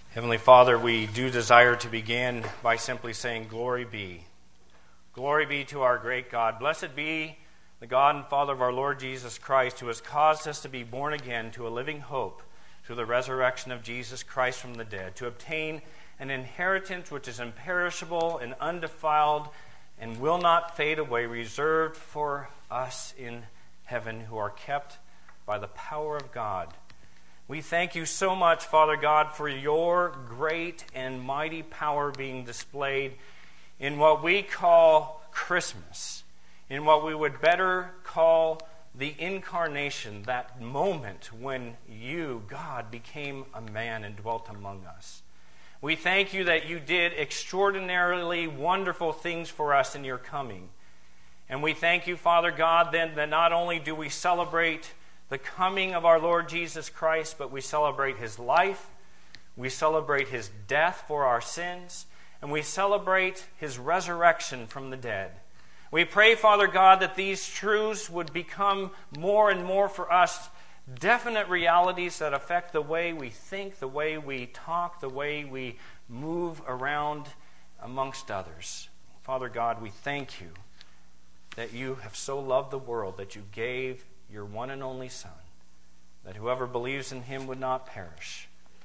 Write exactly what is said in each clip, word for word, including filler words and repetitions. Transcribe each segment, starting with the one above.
Heavenly Father, we do desire to begin by simply saying, Glory be. Glory be to our great God. Blessed be the God and Father of our Lord Jesus Christ, who has caused us to be born again to a living hope through the resurrection of Jesus Christ from the dead, to obtain an inheritance which is imperishable and undefiled and will not fade away, reserved for us in heaven who are kept by the power of God. We thank you so much, Father God, for your great and mighty power being displayed in what we call Christmas, in what we would better call the incarnation, that moment when you, God, became a man and dwelt among us. We thank you that you did extraordinarily wonderful things for us in your coming. And we thank you, Father God, then that not only do we celebrate the coming of our Lord Jesus Christ, but we celebrate his life, we celebrate his death for our sins, and we celebrate his resurrection from the dead. We pray, Father God, that these truths would become more and more for us definite realities that affect the way we think, the way we talk, the way we move around amongst others. Father God, we thank you that you have so loved the world that you gave your one and only Son, that whoever believes in him would not perish,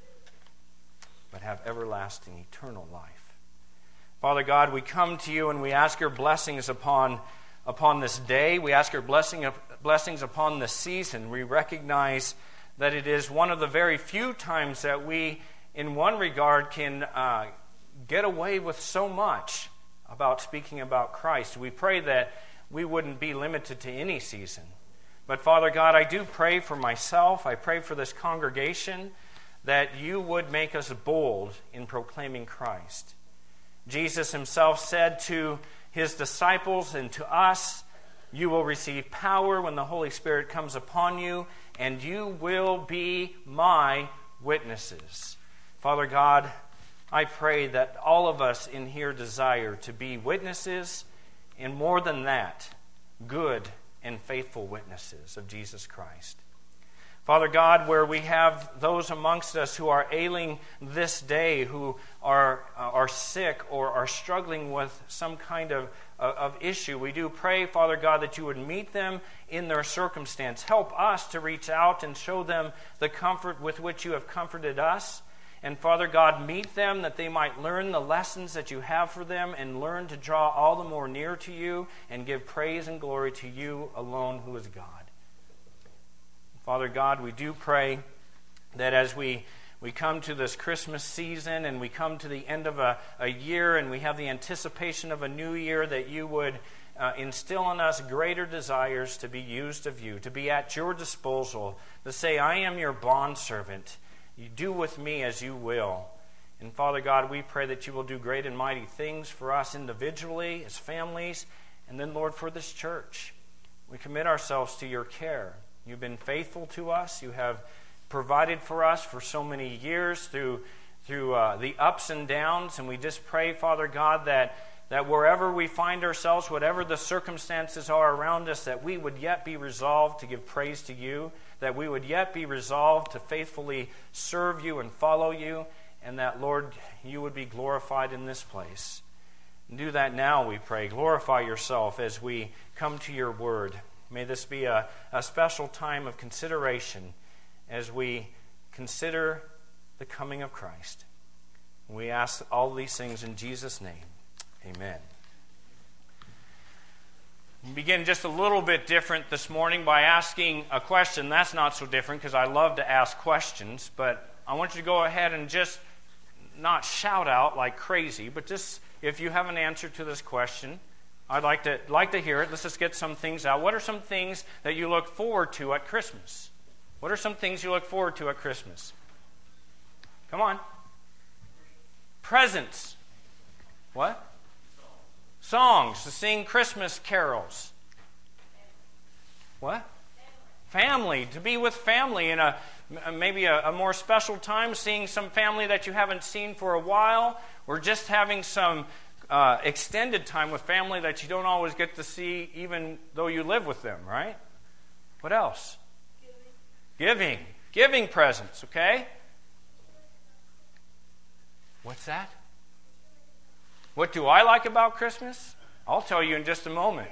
but have everlasting, eternal life. Father God, we come to you and we ask your blessings upon, upon this day. We ask your blessing of, blessings upon this season. We recognize that it is one of the very few times that we, in one regard, can uh, get away with so much about speaking about Christ. We pray that we wouldn't be limited to any season. But Father God, I do pray for myself, I pray for this congregation, that you would make us bold in proclaiming Christ. Jesus himself said to his disciples and to us, you will receive power when the Holy Spirit comes upon you, and you will be my witnesses. Father God, I pray that all of us in here desire to be witnesses, and more than that, good and faithful witnesses of Jesus Christ. Father God, where we have those amongst us who are ailing this day, who are uh, are sick or are struggling with some kind of, uh, of issue, we do pray, Father God, that you would meet them in their circumstance. Help us to reach out and show them the comfort with which you have comforted us. And Father God, meet them that they might learn the lessons that you have for them and learn to draw all the more near to you and give praise and glory to you alone who is God. Father God, we do pray that as we, we come to this Christmas season and we come to the end of a, a year and we have the anticipation of a new year, that you would uh, instill in us greater desires to be used of you, to be at your disposal, to say, I am your bondservant. You do with me as you will. And Father God, we pray that you will do great and mighty things for us individually, as families, and then, Lord, for this church. We commit ourselves to your care. You've been faithful to us. You have provided for us for so many years through, through uh, the ups and downs. And we just pray, Father God, that, that wherever we find ourselves, whatever the circumstances are around us, that we would yet be resolved to give praise to you, that we would yet be resolved to faithfully serve you and follow you, and that, Lord, you would be glorified in this place. And do that now, we pray. Glorify yourself as we come to your word. May this be a, a special time of consideration as we consider the coming of Christ. We ask all these things in Jesus' name. Amen. We begin just a little bit different this morning by asking a question. That's not so different because I love to ask questions, but I want you to go ahead and just not shout out like crazy, but just if you have an answer to this question, I'd like to like to hear it. Let's just get some things out. What are some things that you look forward to at Christmas? What are some things you look forward to at Christmas? Come on. Presents. What? Songs. To sing Christmas carols. What? Family. To be with family in a maybe a, a more special time, seeing some family that you haven't seen for a while, or just having some Uh, extended time with family that you don't always get to see even though you live with them, right? What else? Giving. Giving. Giving presents, okay? What's that? What do I like about Christmas? I'll tell you in just a moment.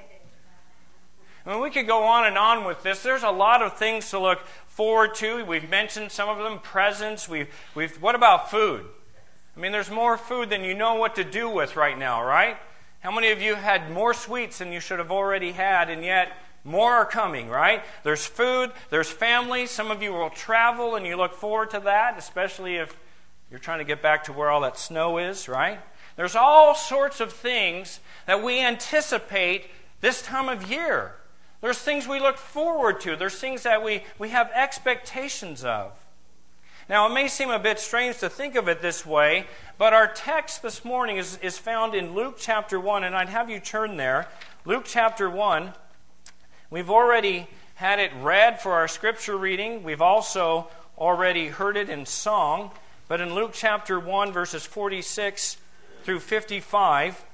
I mean, we could go on and on with this. There's a lot of things to look forward to. We've mentioned some of them, presents. We've, we've, what about food? I mean, there's more food than you know what to do with right now, right? How many of you had more sweets than you should have already had, and yet more are coming, right? There's food, there's family. Some of you will travel, and you look forward to that, especially if you're trying to get back to where all that snow is, right? There's all sorts of things that we anticipate this time of year. There's things we look forward to. There's things that we, we have expectations of. Now, it may seem a bit strange to think of it this way, but our text this morning is, is found in Luke chapter one, and I'd have you turn there. Luke chapter one. We've already had it read for our scripture reading. We've also already heard it in song. But in Luke chapter one, verses forty-six through fifty-five,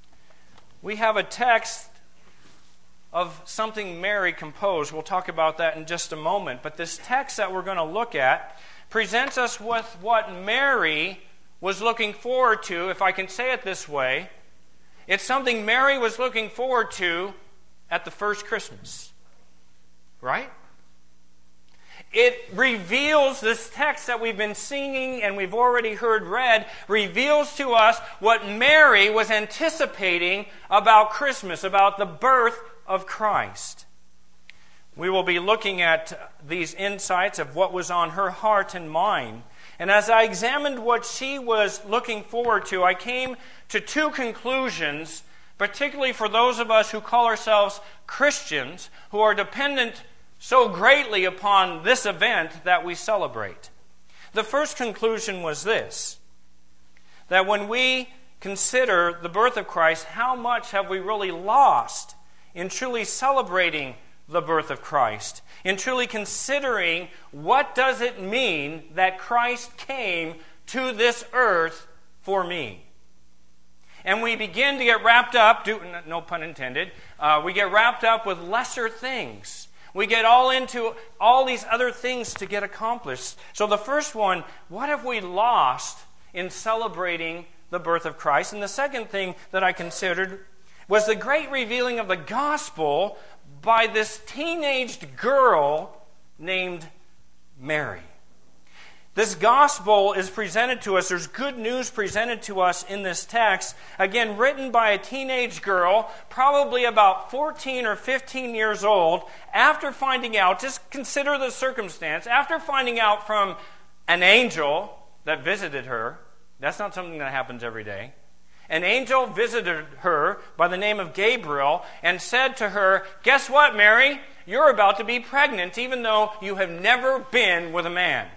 we have a text of something Mary composed. We'll talk about that in just a moment. But this text that we're going to look at presents us with what Mary was looking forward to, if I can say it this way. It's something Mary was looking forward to at the first Christmas. Right? It reveals, this text that we've been singing and we've already heard read, reveals to us what Mary was anticipating about Christmas, about the birth of Christ. We will be looking at these insights of what was on her heart and mind. And as I examined what she was looking forward to, I came to two conclusions, particularly for those of us who call ourselves Christians, who are dependent so greatly upon this event that we celebrate. The first conclusion was this, that when we consider the birth of Christ, how much have we really lost in truly celebrating the birth of Christ, in truly considering what does it mean that Christ came to this earth for me. And we begin to get wrapped up, do, no pun intended, uh, we get wrapped up with lesser things. We get all into all these other things to get accomplished. So the first one, what have we lost in celebrating the birth of Christ? And the second thing that I considered was the great revealing of the gospel by this teenaged girl named Mary. This gospel is presented to us, there's good news presented to us in this text, again, written by a teenage girl, probably about fourteen or fifteen years old, after finding out, just consider the circumstance, after finding out from an angel that visited her. That's not something that happens every day. An angel visited her by the name of Gabriel and said to her, guess what, Mary? You're about to be pregnant even though you have never been with a man.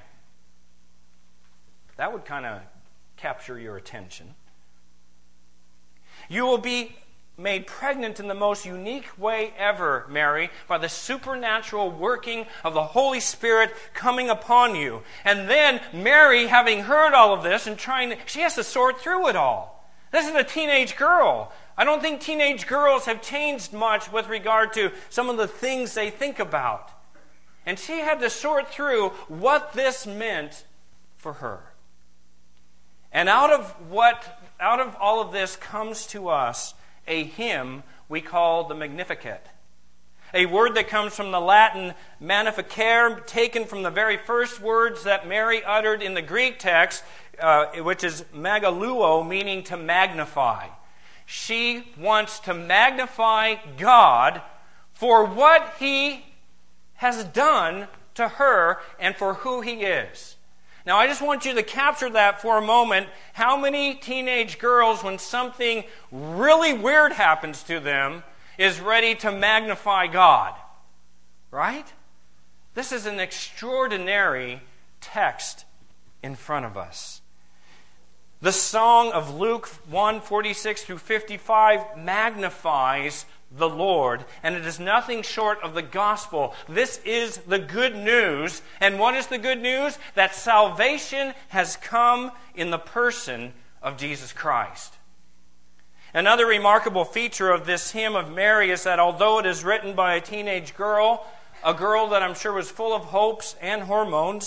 That would kind of capture your attention. You will be made pregnant in the most unique way ever, Mary, by the supernatural working of the Holy Spirit coming upon you. And then Mary, having heard all of this and trying to, she has to sort through it all. This is a teenage girl. I don't think teenage girls have changed much with regard to some of the things they think about. And she had to sort through what this meant for her. And out of what, out of all of this comes to us a hymn we call the Magnificat. A word that comes from the Latin magnificare, taken from the very first words that Mary uttered in the Greek text, uh, which is megaluo, meaning to magnify. She wants to magnify God for what He has done to her and for who He is. Now, I just want you to capture that for a moment. How many teenage girls, when something really weird happens to them, is ready to magnify God? Right? This is an extraordinary text in front of us. The song of Luke one, forty-six through fifty-five magnifies the Lord, and it is nothing short of the gospel. This is the good news. And what is the good news? That salvation has come in the person of Jesus Christ. Another remarkable feature of this hymn of Mary is that although it is written by a teenage girl, a girl that I'm sure was full of hopes and hormones,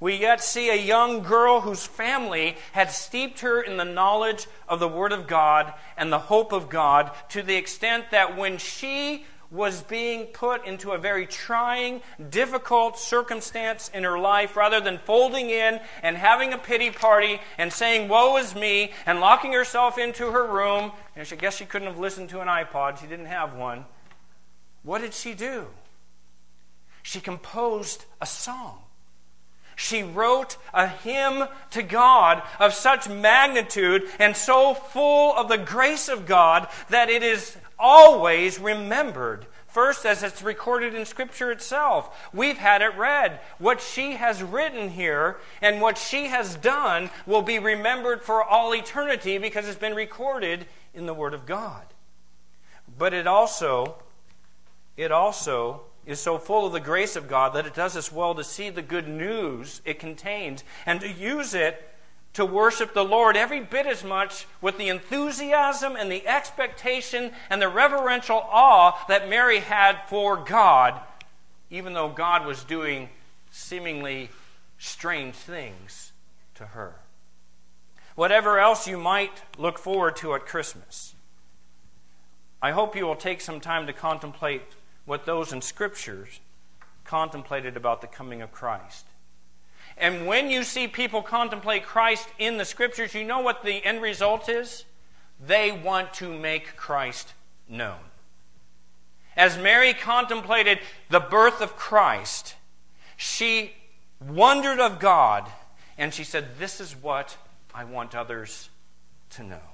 we yet see a young girl whose family had steeped her in the knowledge of the Word of God and the hope of God, to the extent that when she was being put into a very trying, difficult circumstance in her life, rather than folding in and having a pity party and saying, "Woe is me," and locking herself into her room, and I guess she couldn't have listened to an iPod, she didn't have one, what did she do? She composed a song. She wrote a hymn to God of such magnitude and so full of the grace of God that it is always remembered. First, as it's recorded in Scripture itself. We've had it read. What she has written here and what she has done will be remembered for all eternity because it's been recorded in the Word of God. But it also, it also is so full of the grace of God that it does us well to see the good news it contains and to use it to worship the Lord every bit as much with the enthusiasm and the expectation and the reverential awe that Mary had for God, even though God was doing seemingly strange things to her. Whatever else you might look forward to at Christmas, I hope you will take some time to contemplate what those in Scriptures contemplated about the coming of Christ. And when you see people contemplate Christ in the Scriptures, you know what the end result is? They want to make Christ known. As Mary contemplated the birth of Christ, she wondered of God, and she said, "This is what I want others to know."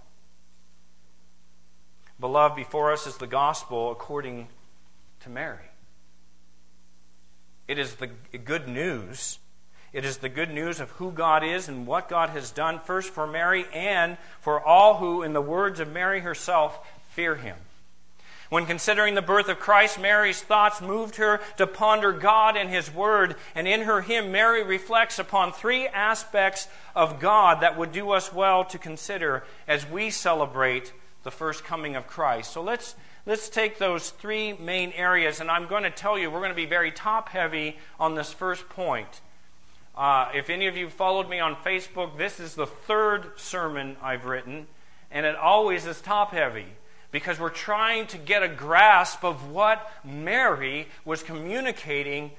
Beloved, before us is the gospel according to Mary. It is the good news. It is the good news of who God is and what God has done, first for Mary and for all who, in the words of Mary herself, fear Him. When considering the birth of Christ, Mary's thoughts moved her to ponder God and His Word. And in her hymn, Mary reflects upon three aspects of God that would do us well to consider as we celebrate the first coming of Christ. So let's let's take those three main areas, and I'm going to tell you we're going to be very top-heavy on this first point. Uh, if any of you followed me on Facebook, this is the third sermon I've written, and it always is top-heavy, because we're trying to get a grasp of what Mary was communicating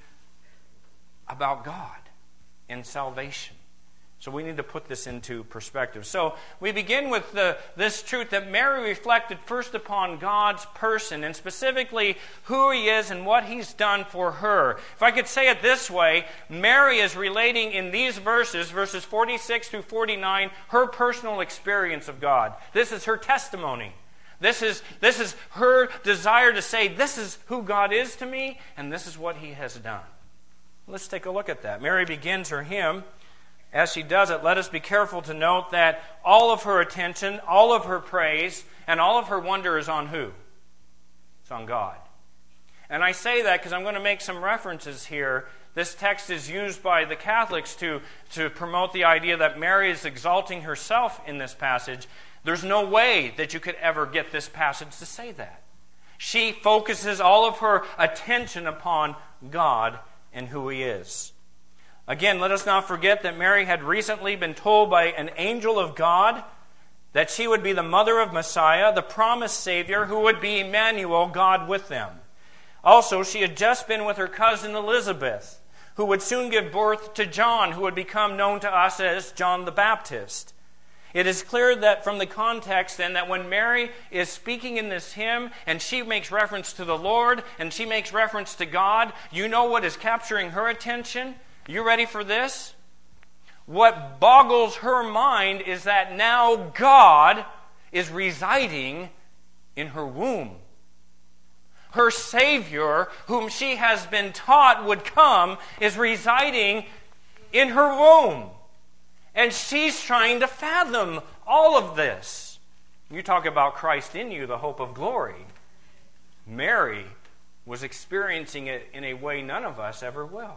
about God and salvation. So we need to put this into perspective. So we begin with the, this truth that Mary reflected first upon God's person, and specifically who He is and what He's done for her. If I could say it this way, Mary is relating in these verses, verses forty-six through forty-nine, her personal experience of God. This is her testimony. This is, this is her desire to say, this is who God is to me, and this is what He has done. Let's take a look at that. Mary begins her hymn. As she does it, let us be careful to note that all of her attention, all of her praise, and all of her wonder is on who? It's on God. And I say that because I'm going to make some references here. This text is used by the Catholics to, to promote the idea that Mary is exalting herself in this passage. There's no way that you could ever get this passage to say that. She focuses all of her attention upon God and who He is. Again, let us not forget that Mary had recently been told by an angel of God that she would be the mother of Messiah, the promised Savior, who would be Emmanuel, God with them. Also, she had just been with her cousin Elizabeth, who would soon give birth to John, who would become known to us as John the Baptist. It is clear that from the context then that when Mary is speaking in this hymn and she makes reference to the Lord and she makes reference to God, you know what is capturing her attention? You ready for this? What boggles her mind is that now God is residing in her womb. Her Savior, whom she has been taught would come, is residing in her womb. And she's trying to fathom all of this. You talk about Christ in you, the hope of glory. Mary was experiencing it in a way none of us ever will.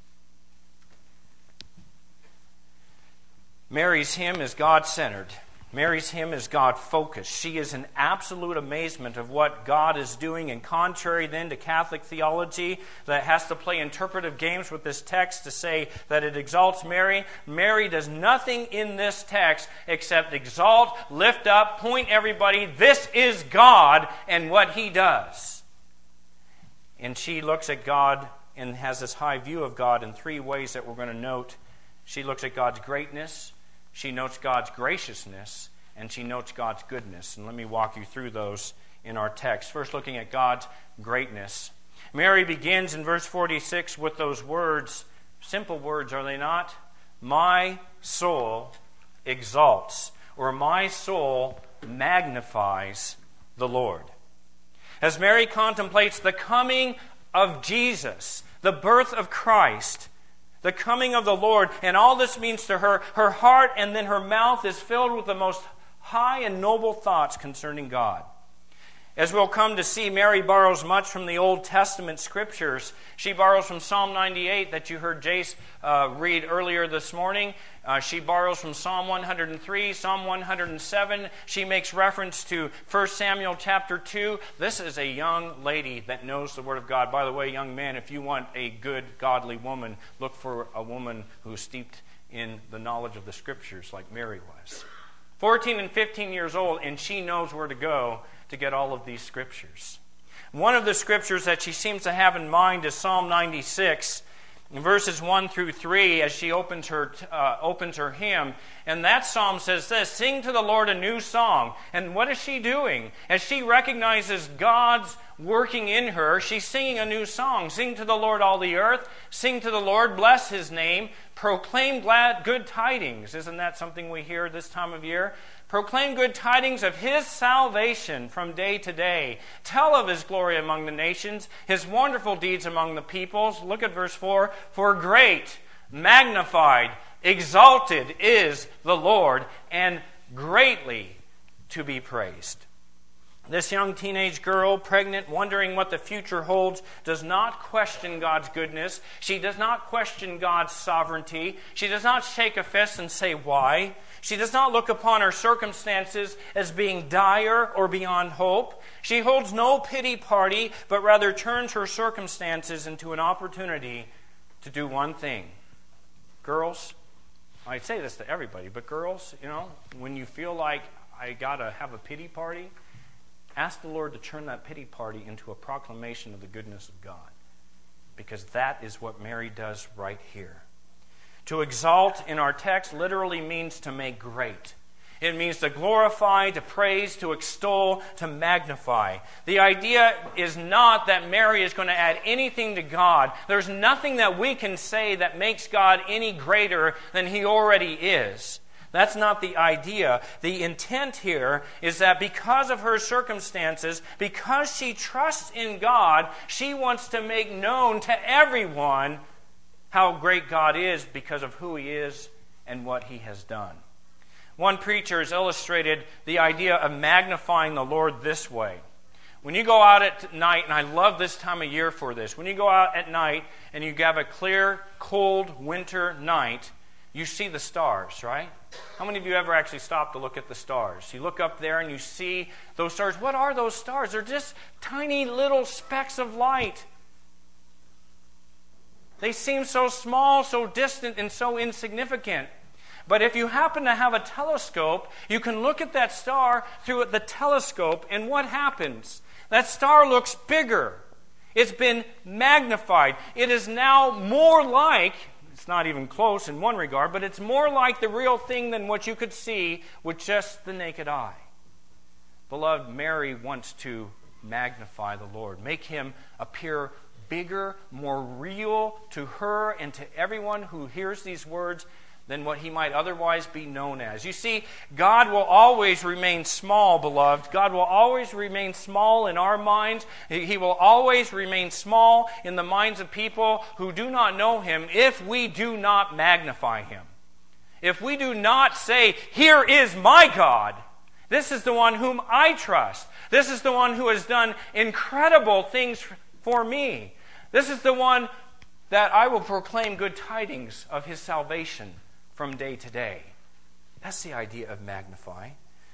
Mary's hymn is God-centered. Mary's hymn is God-focused. She is in absolute amazement of what God is doing, and contrary then to Catholic theology that has to play interpretive games with this text to say that it exalts Mary, Mary does nothing in this text except exalt, lift up, point everybody, this is God and what He does. And she looks at God and has this high view of God in three ways that we're going to note. She looks at God's greatness, she notes God's graciousness, and she notes God's goodness. And let me walk you through those in our text. First, looking at God's greatness. Mary begins in verse forty-six with those words, simple words, are they not? My soul exalts, or my soul magnifies the Lord. As Mary contemplates the coming of Jesus, the birth of Christ, the coming of the Lord, and all this means to her, her heart and then her mouth is filled with the most high and noble thoughts concerning God. As we'll come to see, Mary borrows much from the Old Testament Scriptures. She borrows from Psalm ninety-eight that you heard Jace uh, read earlier this morning. Uh, she borrows from Psalm one hundred three, Psalm one hundred seven. She makes reference to First Samuel chapter two. This is a young lady that knows the Word of God. By the way, young man, if you want a good, godly woman, look for a woman who's steeped in the knowledge of the Scriptures like Mary was. fourteen and fifteen years old, and she knows where to go to get all of these Scriptures. One of the Scriptures that she seems to have in mind is Psalm ninety-six, verses one through three, as she opens her uh, opens her hymn. And that psalm says this, sing to the Lord a new song. And what is she doing? As she recognizes God's working in her, she's singing a new song. Sing to the Lord all the earth. Sing to the Lord, bless His name. Proclaim glad good tidings. Isn't that something we hear this time of year? Proclaim good tidings of His salvation from day to day. Tell of His glory among the nations, His wonderful deeds among the peoples. Look at verse four. For great, magnified, exalted is the Lord, and greatly to be praised. This young teenage girl, pregnant, wondering what the future holds, does not question God's goodness. She does not question God's sovereignty. She does not shake a fist and say, why? She does not look upon her circumstances as being dire or beyond hope. She holds no pity party, but rather turns her circumstances into an opportunity to do one thing. Girls, I say this to everybody, but girls, you know, when you feel like I got to have a pity party, ask the Lord to turn that pity party into a proclamation of the goodness of God. Because that is what Mary does right here. To exalt in our text literally means to make great. It means to glorify, to praise, to extol, to magnify. The idea is not that Mary is going to add anything to God. There's nothing that we can say that makes God any greater than He already is. That's not the idea. The intent here is that because of her circumstances, because she trusts in God, she wants to make known to everyone how great God is because of who He is and what He has done. One preacher has illustrated the idea of magnifying the Lord this way. When you go out at night, and I love this time of year for this, when you go out at night and you have a clear, cold winter night, you see the stars, right? How many of you ever actually stopped to look at the stars? You look up there and you see those stars. What are those stars? They're just tiny little specks of light. They seem so small, so distant, and so insignificant. But if you happen to have a telescope, you can look at that star through the telescope, and what happens? That star looks bigger. It's been magnified. It is now more like, it's not even close in one regard, but it's more like the real thing than what you could see with just the naked eye. Beloved, Mary wants to magnify the Lord, make Him appear bigger, more real to her and to everyone who hears these words than what He might otherwise be known as. You see, God will always remain small, beloved. God will always remain small in our minds. He will always remain small in the minds of people who do not know Him if we do not magnify Him. If we do not say, here is my God. This is the one whom I trust. This is the one who has done incredible things for me. This is the one that I will proclaim good tidings of His salvation from day to day. That's the idea of magnify.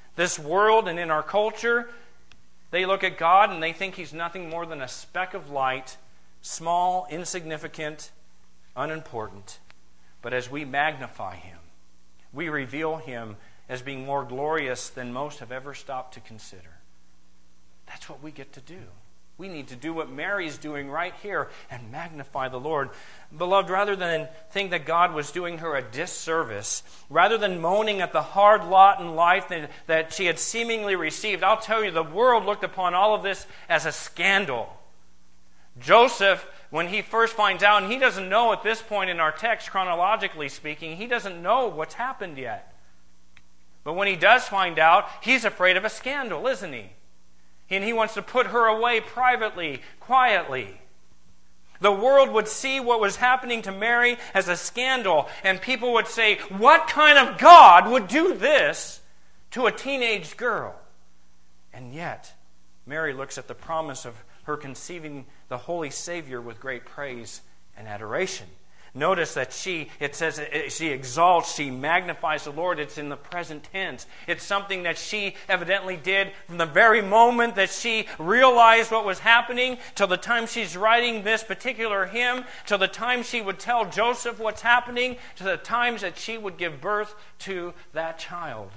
This world and in our culture, they look at God and they think He's nothing more than a speck of light, small, insignificant, unimportant. But as we magnify Him, we reveal Him as being more glorious than most have ever stopped to consider. That's what we get to do. We need to do what Mary's doing right here and magnify the Lord. Beloved, rather than think that God was doing her a disservice, rather than moaning at the hard lot in life that, that she had seemingly received, I'll tell you, the world looked upon all of this as a scandal. Joseph, when he first finds out, and he doesn't know at this point in our text, chronologically speaking, he doesn't know what's happened yet. But when he does find out, he's afraid of a scandal, isn't he? And he wants to put her away privately, quietly. The world would see what was happening to Mary as a scandal, and people would say, what kind of God would do this to a teenage girl? And yet, Mary looks at the promise of her conceiving the Holy Savior with great praise and adoration. Notice that she, it says, she exalts, she magnifies the Lord. It's in the present tense. It's something that she evidently did from the very moment that she realized what was happening till the time she's writing this particular hymn, till the time she would tell Joseph what's happening, to the times that she would give birth to that child.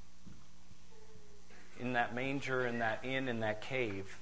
In that manger, in that inn, in that cave.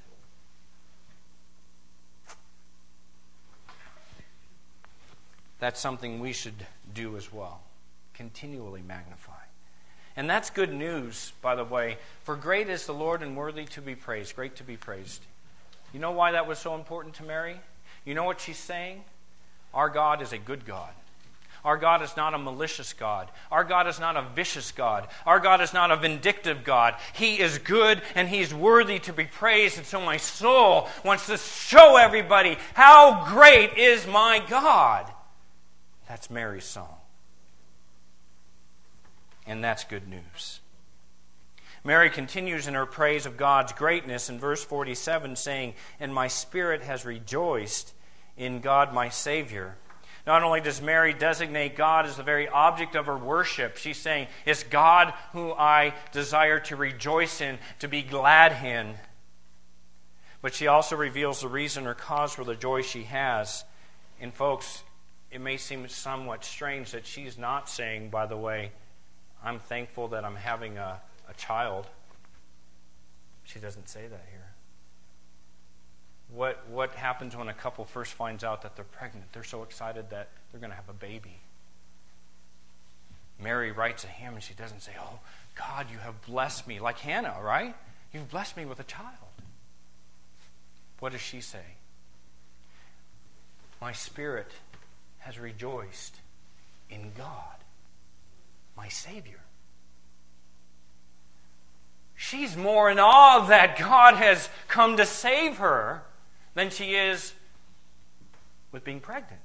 That's something we should do as well. Continually magnify. And that's good news, by the way. For great is the Lord and worthy to be praised. Great to be praised. You know why that was so important to Mary? You know what she's saying? Our God is a good God. Our God is not a malicious God. Our God is not a vicious God. Our God is not a vindictive God. He is good and He's worthy to be praised. And so my soul wants to show everybody how great is my God. That's Mary's song. And that's good news. Mary continues in her praise of God's greatness in verse forty-seven, saying, "And my spirit has rejoiced in God my Savior." Not only does Mary designate God as the very object of her worship, she's saying, it's God who I desire to rejoice in, to be glad in. But she also reveals the reason or cause for the joy she has. And folks, it may seem somewhat strange that she's not saying, by the way, I'm thankful that I'm having a, a child. She doesn't say that here. What, what happens when a couple first finds out that they're pregnant? They're so excited that they're going to have a baby. Mary writes a hymn and she doesn't say, oh, God, you have blessed me. Like Hannah, right? You've blessed me with a child. What does she say? My spirit has rejoiced in God, my Savior. She's more in awe that God has come to save her than she is with being pregnant.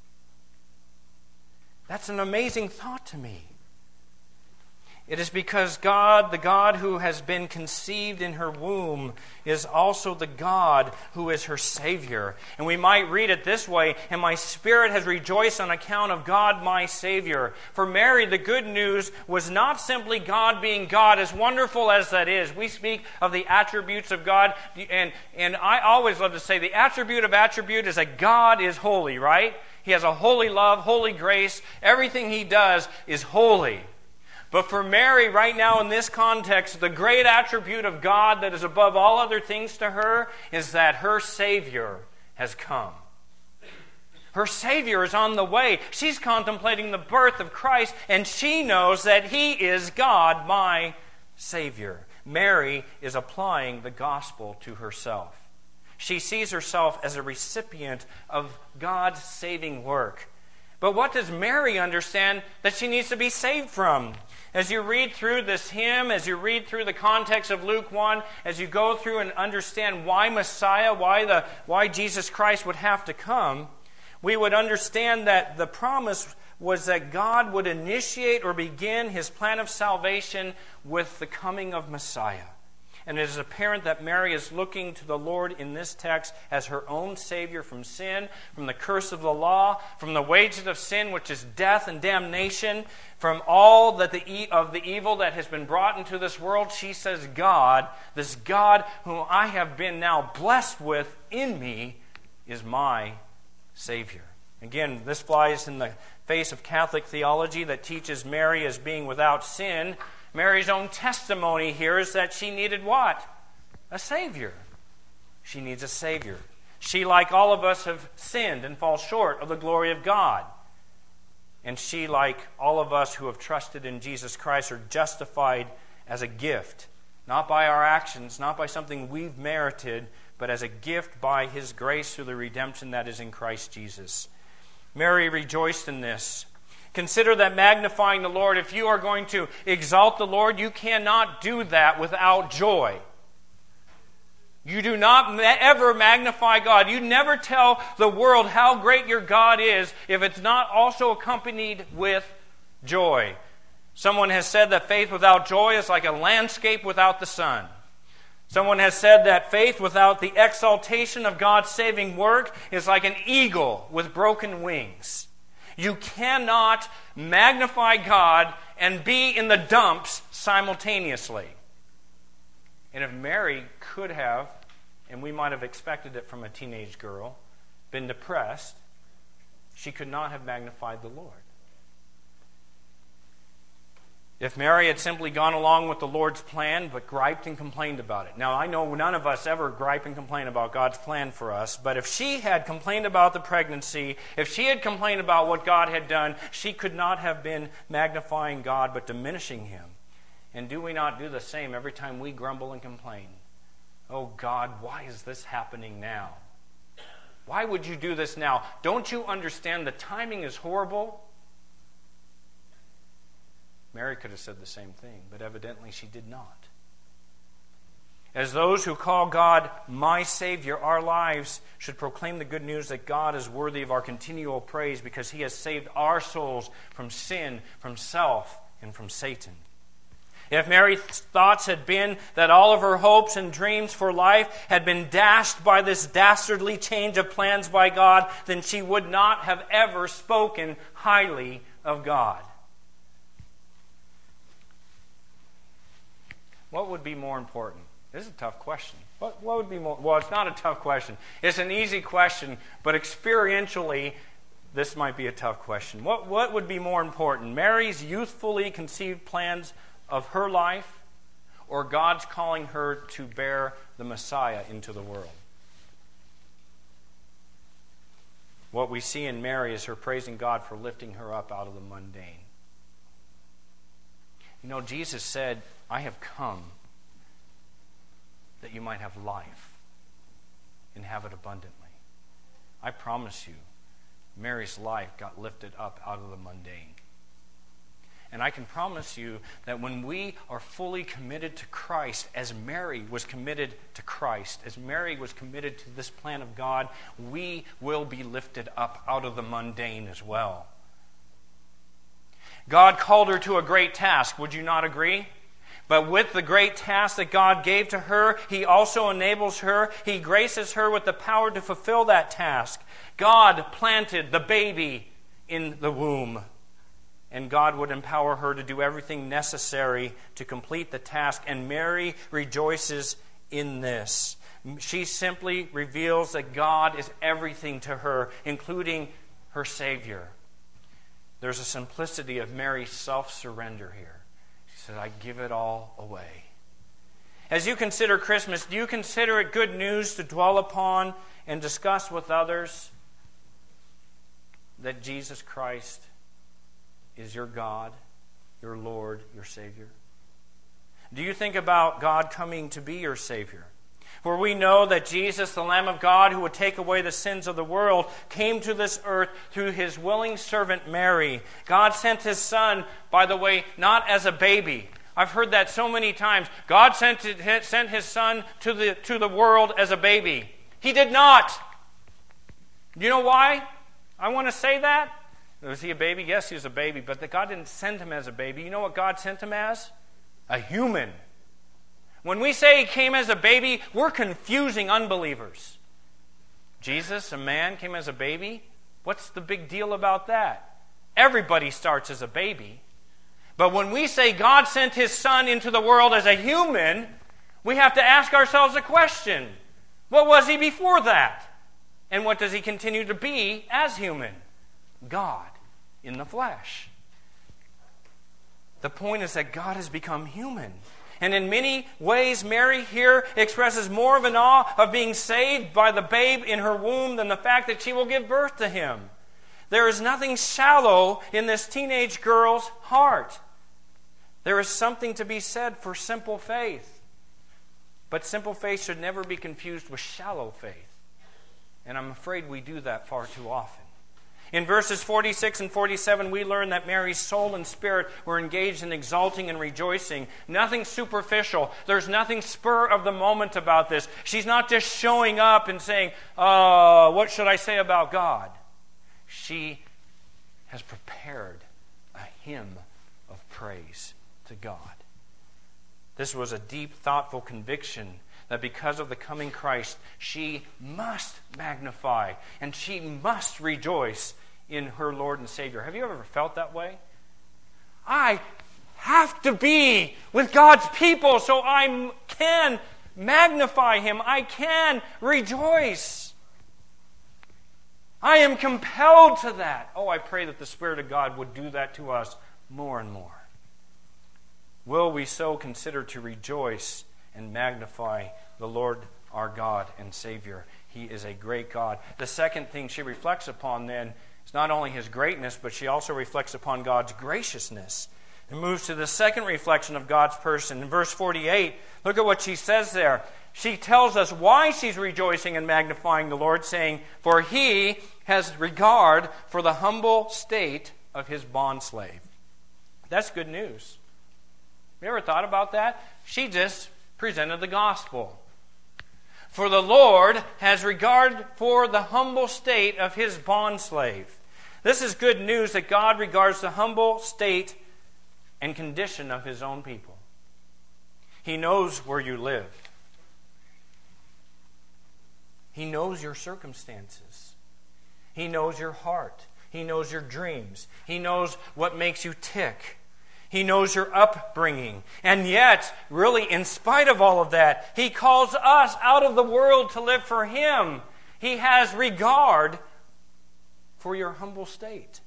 That's an amazing thought to me. It is because God, the God who has been conceived in her womb, is also the God who is her Savior. And we might read it this way, and my spirit has rejoiced on account of God my Savior. For Mary, the good news was not simply God being God, as wonderful as that is. We speak of the attributes of God, and, and I always love to say the attribute of attribute is that God is holy, right? He has a holy love, holy grace. Everything He does is holy. But for Mary, right now in this context, the great attribute of God that is above all other things to her is that her Savior has come. Her Savior is on the way. She's contemplating the birth of Christ, and she knows that He is God, my Savior. Mary is applying the gospel to herself. She sees herself as a recipient of God's saving work. But what does Mary understand that she needs to be saved from? As you read through this hymn, as you read through the context of Luke one, as you go through and understand why Messiah, why the why Jesus Christ would have to come, we would understand that the promise was that God would initiate or begin His plan of salvation with the coming of Messiah. And it is apparent that Mary is looking to the Lord in this text as her own Savior from sin, from the curse of the law, from the wages of sin, which is death and damnation, from all that the e- of the evil that has been brought into this world. She says, God, this God whom I have been now blessed with in me, is my Savior. Again, this flies in the face of Catholic theology that teaches Mary as being without sin. Mary's own testimony here is that she needed what? A Savior. She needs a Savior. She, like all of us, have sinned and fall short of the glory of God. And she, like all of us who have trusted in Jesus Christ, are justified as a gift, not by our actions, not by something we've merited, but as a gift by His grace through the redemption that is in Christ Jesus. Mary rejoiced in this. Consider that magnifying the Lord, if you are going to exalt the Lord, you cannot do that without joy. You do not ever magnify God. You never tell the world how great your God is if it's not also accompanied with joy. Someone has said that faith without joy is like a landscape without the sun. Someone has said that faith without the exaltation of God's saving work is like an eagle with broken wings. You cannot magnify God and be in the dumps simultaneously. And if Mary could have, and we might have expected it from a teenage girl, been depressed, she could not have magnified the Lord. If Mary had simply gone along with the Lord's plan but griped and complained about it. Now, I know none of us ever gripe and complain about God's plan for us, but if she had complained about the pregnancy, if she had complained about what God had done, she could not have been magnifying God but diminishing Him. And do we not do the same every time we grumble and complain? Oh God, why is this happening now? Why would you do this now? Don't you understand the timing is horrible? Mary could have said the same thing, but evidently she did not. As those who call God my Savior, our lives should proclaim the good news that God is worthy of our continual praise because He has saved our souls from sin, from self, and from Satan. If Mary's thoughts had been that all of her hopes and dreams for life had been dashed by this dastardly change of plans by God, then she would not have ever spoken highly of God. What would be more important? This is a tough question. What, what would be more? Well, it's not a tough question. It's an easy question, but experientially, this might be a tough question. What, what would be more important? Mary's youthfully conceived plans of her life, or God's calling her to bear the Messiah into the world? What we see in Mary is her praising God for lifting her up out of the mundane. You know, Jesus said, I have come that you might have life and have it abundantly. I promise you, Mary's life got lifted up out of the mundane. And I can promise you that when we are fully committed to Christ, as Mary was committed to Christ, as Mary was committed to this plan of God, we will be lifted up out of the mundane as well. God called her to a great task. Would you not agree? But with the great task that God gave to her, He also enables her, He graces her with the power to fulfill that task. God planted the baby in the womb, and God would empower her to do everything necessary to complete the task, and Mary rejoices in this. She simply reveals that God is everything to her, including her Savior. There's a simplicity of Mary's self-surrender here. She says, I give it all away. As you consider Christmas, do you consider it good news to dwell upon and discuss with others that Jesus Christ is your God, your Lord, your Savior? Do you think about God coming to be your Savior? For we know that Jesus, the Lamb of God, who would take away the sins of the world, came to this earth through His willing servant Mary. God sent His Son, by the way, not as a baby. I've heard that so many times. God sent sent His Son to the, to the world as a baby. He did not. Do you know why I want to say that? Was He a baby? Yes, He was a baby, but that God didn't send Him as a baby. You know what God sent Him as? A human. When we say He came as a baby, we're confusing unbelievers. Jesus, a man, came as a baby? What's the big deal about that? Everybody starts as a baby. But when we say God sent His Son into the world as a human, we have to ask ourselves a question. What was He before that? And what does He continue to be as human? God in the flesh. The point is that God has become human. And in many ways, Mary here expresses more of an awe of being saved by the babe in her womb than the fact that she will give birth to Him. There is nothing shallow in this teenage girl's heart. There is something to be said for simple faith. But simple faith should never be confused with shallow faith. And I'm afraid we do that far too often. In verses forty-six and forty-seven, we learn that Mary's soul and spirit were engaged in exulting and rejoicing. Nothing superficial. There's nothing spur of the moment about this. She's not just showing up and saying, uh, what should I say about God? She has prepared a hymn of praise to God. This was a deep, thoughtful conviction that because of the coming Christ, she must magnify and she must rejoice in her Lord and Savior. Have you ever felt that way? I have to be with God's people so I can magnify Him. I can rejoice. I am compelled to that. Oh, I pray that the Spirit of God would do that to us more and more. Will we so consider to rejoice and magnify the Lord our God and Savior? He is a great God. The second thing she reflects upon then is not only His greatness, but she also reflects upon God's graciousness. It moves to the second reflection of God's person. In verse forty-eight, look at what she says there. She tells us why she's rejoicing and magnifying the Lord, saying, "For He has regard for the humble state of His bondslave." That's good news. You ever thought about that? She just presented the gospel. For the Lord has regard for the humble state of His bondslave. This is good news that God regards the humble state and condition of His own people. He knows where you live. He knows your circumstances. He knows your heart. He knows your dreams. He knows what makes you tick. He knows your upbringing. And yet, really, in spite of all of that, He calls us out of the world to live for Him. He has regard for your humble state.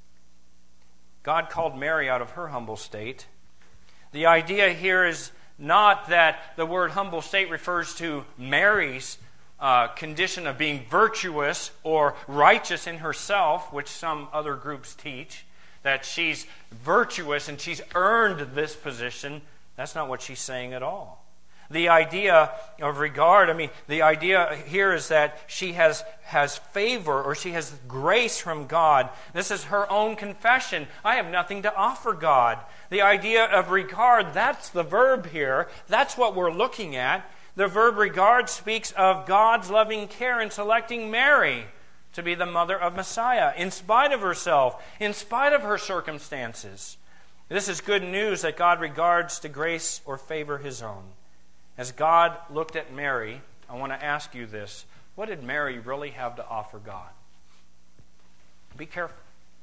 God called Mary out of her humble state. The idea here is not that the word humble state refers to Mary's uh, condition of being virtuous or righteous in herself, which some other groups teach. That she's virtuous and she's earned this position. That's not what she's saying at all. The idea of regard, I mean, the idea here is that she has, has favor or she has grace from God. This is her own confession. I have nothing to offer God. The idea of regard, that's the verb here. That's what we're looking at. The verb regard speaks of God's loving care in selecting Mary to be the mother of Messiah, in spite of herself, in spite of her circumstances. This is good news that God regards to grace or favor His own. As God looked at Mary, I want to ask you this. What did Mary really have to offer God? Be careful.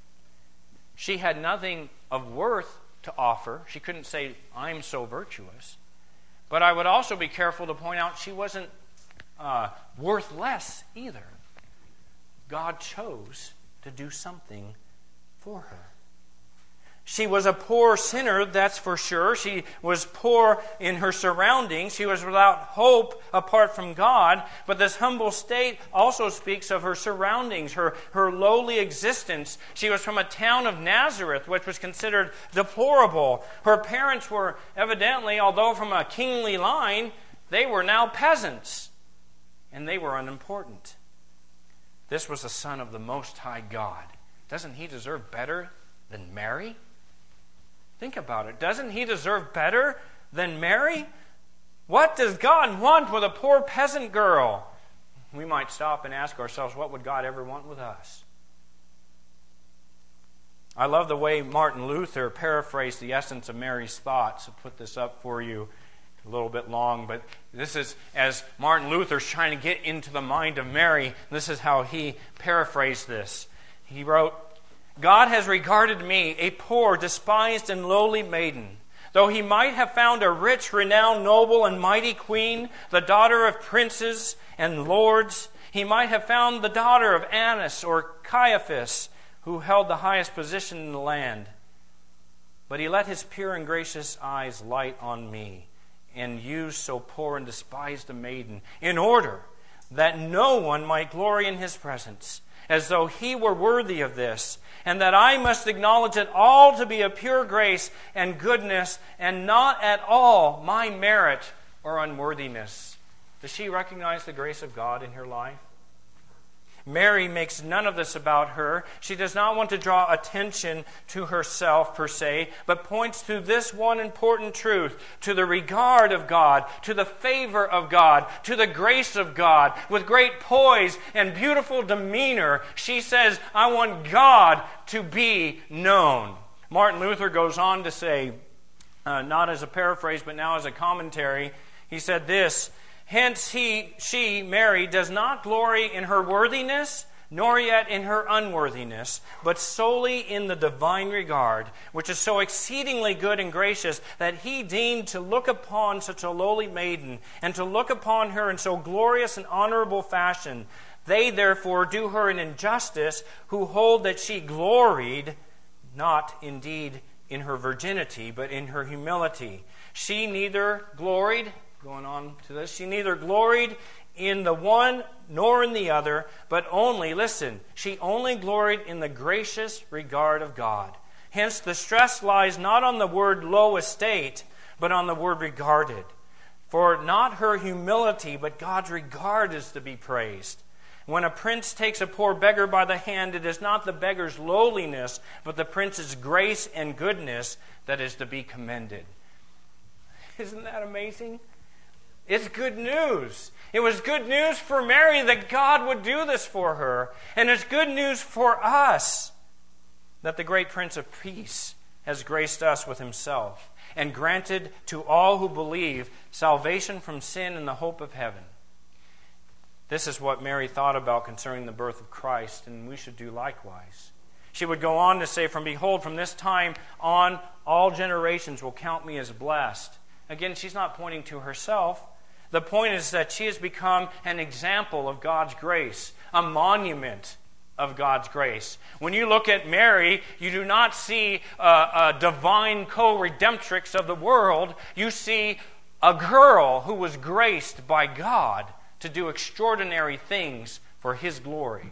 She had nothing of worth to offer. She couldn't say, I'm so virtuous. But I would also be careful to point out she wasn't uh, worth less either. God chose to do something for her. She was a poor sinner, that's for sure. She was poor in her surroundings. She was without hope apart from God. But this humble state also speaks of her surroundings, her, her lowly existence. She was from a town of Nazareth, which was considered deplorable. Her parents were evidently, although from a kingly line, they were now peasants. And they were unimportant. This was the Son of the Most High God. Doesn't He deserve better than Mary? Think about it. Doesn't He deserve better than Mary? What does God want with a poor peasant girl? We might stop and ask ourselves, what would God ever want with us? I love the way Martin Luther paraphrased the essence of Mary's thoughts. I'll put this up for you. a little bit long, but this is as Martin Luther's trying to get into the mind of Mary. This is how he paraphrased this. He wrote, "God has regarded me, a poor, despised, and lowly maiden. Though he might have found a rich, renowned, noble, and mighty queen, the daughter of princes and lords, he might have found the daughter of Annas or Caiaphas, who held the highest position in the land. But he let his pure and gracious eyes light on me, and used so poor and despised a maiden, in order that no one might glory in his presence, as though he were worthy of this, and that I must acknowledge it all to be a pure grace and goodness, and not at all my merit or unworthiness." Does she recognize the grace of God in her life? Mary makes none of this about her. She does not want to draw attention to herself per se, but points to this one important truth, to the regard of God, to the favor of God, to the grace of God. With great poise and beautiful demeanor, she says, I want God to be known. Martin Luther goes on to say, uh, not as a paraphrase, but now as a commentary, he said this, "Hence he, she, Mary, does not glory in her worthiness, nor yet in her unworthiness, but solely in the divine regard, which is so exceedingly good and gracious that he deemed to look upon such a lowly maiden, and to look upon her in so glorious and honorable fashion. They therefore do her an injustice, who hold that she gloried, not indeed in her virginity, but in her humility. She neither gloried," going on to this, "she neither gloried in the one nor in the other, but only," listen, "she only gloried in the gracious regard of God. Hence the stress lies not on the word low estate, but on the word regarded. For not her humility, but God's regard is to be praised. When a prince takes a poor beggar by the hand, it is not the beggar's lowliness, but the prince's grace and goodness that is to be commended." Isn't that amazing? It's good news. It was good news for Mary that God would do this for her. And it's good news for us that the great Prince of Peace has graced us with himself and granted to all who believe salvation from sin and the hope of heaven. This is what Mary thought about concerning the birth of Christ, and we should do likewise. She would go on to say, "From behold, from this time on, all generations will count me as blessed." Again, she's not pointing to herself. The point is that she has become an example of God's grace, a monument of God's grace. When you look at Mary, you do not see a, a divine co-redemptrix of the world. You see a girl who was graced by God to do extraordinary things for His glory.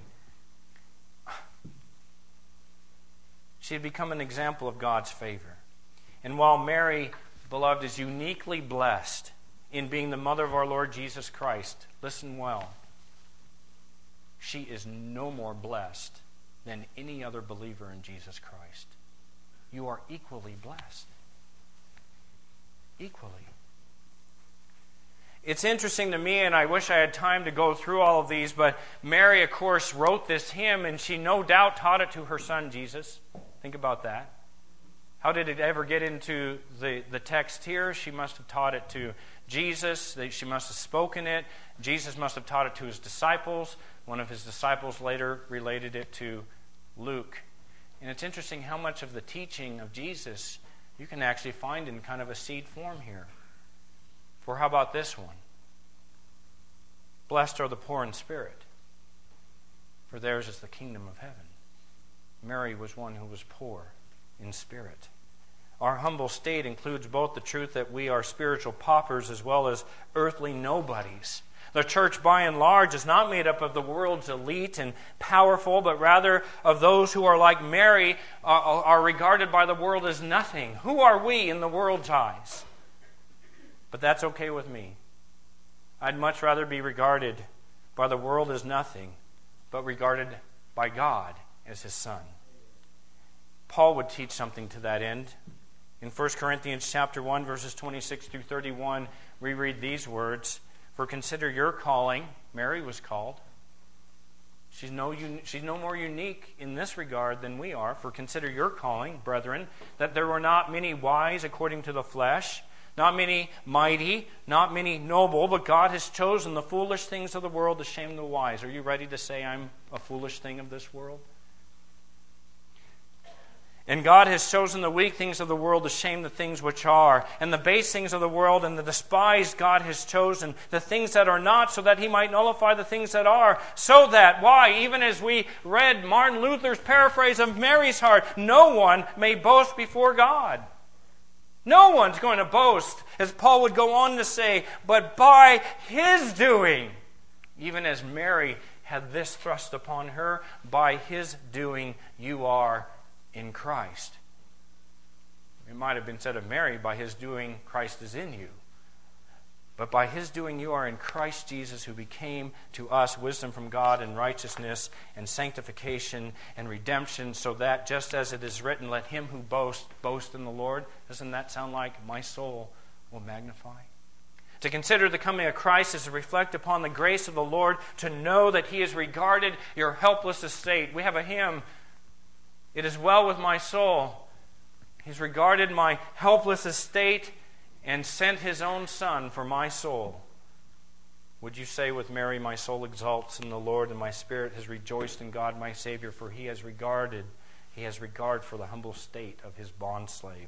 She had become an example of God's favor. And while Mary, beloved, is uniquely blessed in being the mother of our Lord Jesus Christ, listen well, she is no more blessed than any other believer in Jesus Christ. You are equally blessed. Equally. It's interesting to me, and I wish I had time to go through all of these, but Mary, of course, wrote this hymn, and she no doubt taught it to her son, Jesus. Think about that. How did it ever get into the, the text here? She must have taught it to Jesus. She must have spoken it. Jesus must have taught it to his disciples. One of his disciples later related it to Luke. And it's interesting how much of the teaching of Jesus you can actually find in kind of a seed form here. For how about this one? Blessed are the poor in spirit, for theirs is the kingdom of heaven. Mary was one who was poor in spirit. Our humble state includes both the truth that we are spiritual paupers as well as earthly nobodies. The church, by and large, is not made up of the world's elite and powerful, but rather of those who are like Mary, are, are regarded by the world as nothing. Who are we in the world's eyes? But that's okay with me. I'd much rather be regarded by the world as nothing, but regarded by God as His Son. Paul would teach something to that end. In First Corinthians chapter one, verses twenty-six through thirty-one, we read these words, "For consider your calling." Mary was called. She's no, she's no more unique in this regard than we are. "For consider your calling, brethren, that there were not many wise according to the flesh, not many mighty, not many noble, but God has chosen the foolish things of the world to shame the wise. Are you ready to say, I'm a foolish thing of this world? And God has chosen the weak things of the world to shame the things which are, and the base things of the world, and the despised God has chosen, the things that are not, so that He might nullify the things that are, so that, why, even as we read Martin Luther's paraphrase of Mary's heart, no one may boast before God. No one's going to boast, as Paul would go on to say, but by His doing, even as Mary had this thrust upon her, by His doing you are in Christ. It might have been said of Mary, by His doing Christ is in you. But by His doing you are in Christ Jesus, who became to us wisdom from God and righteousness and sanctification and redemption, so that just as it is written, let him who boasts boast in the Lord. Doesn't that sound like my soul will magnify? To consider the coming of Christ is to reflect upon the grace of the Lord, to know that He has regarded your helpless estate. We have a hymn, it is well with my soul. He's regarded my helpless estate and sent His own Son for my soul. Would you say with Mary, my soul exalts in the Lord, and my spirit has rejoiced in God my Savior, for He has regarded, He has regard for the humble state of His bondslave.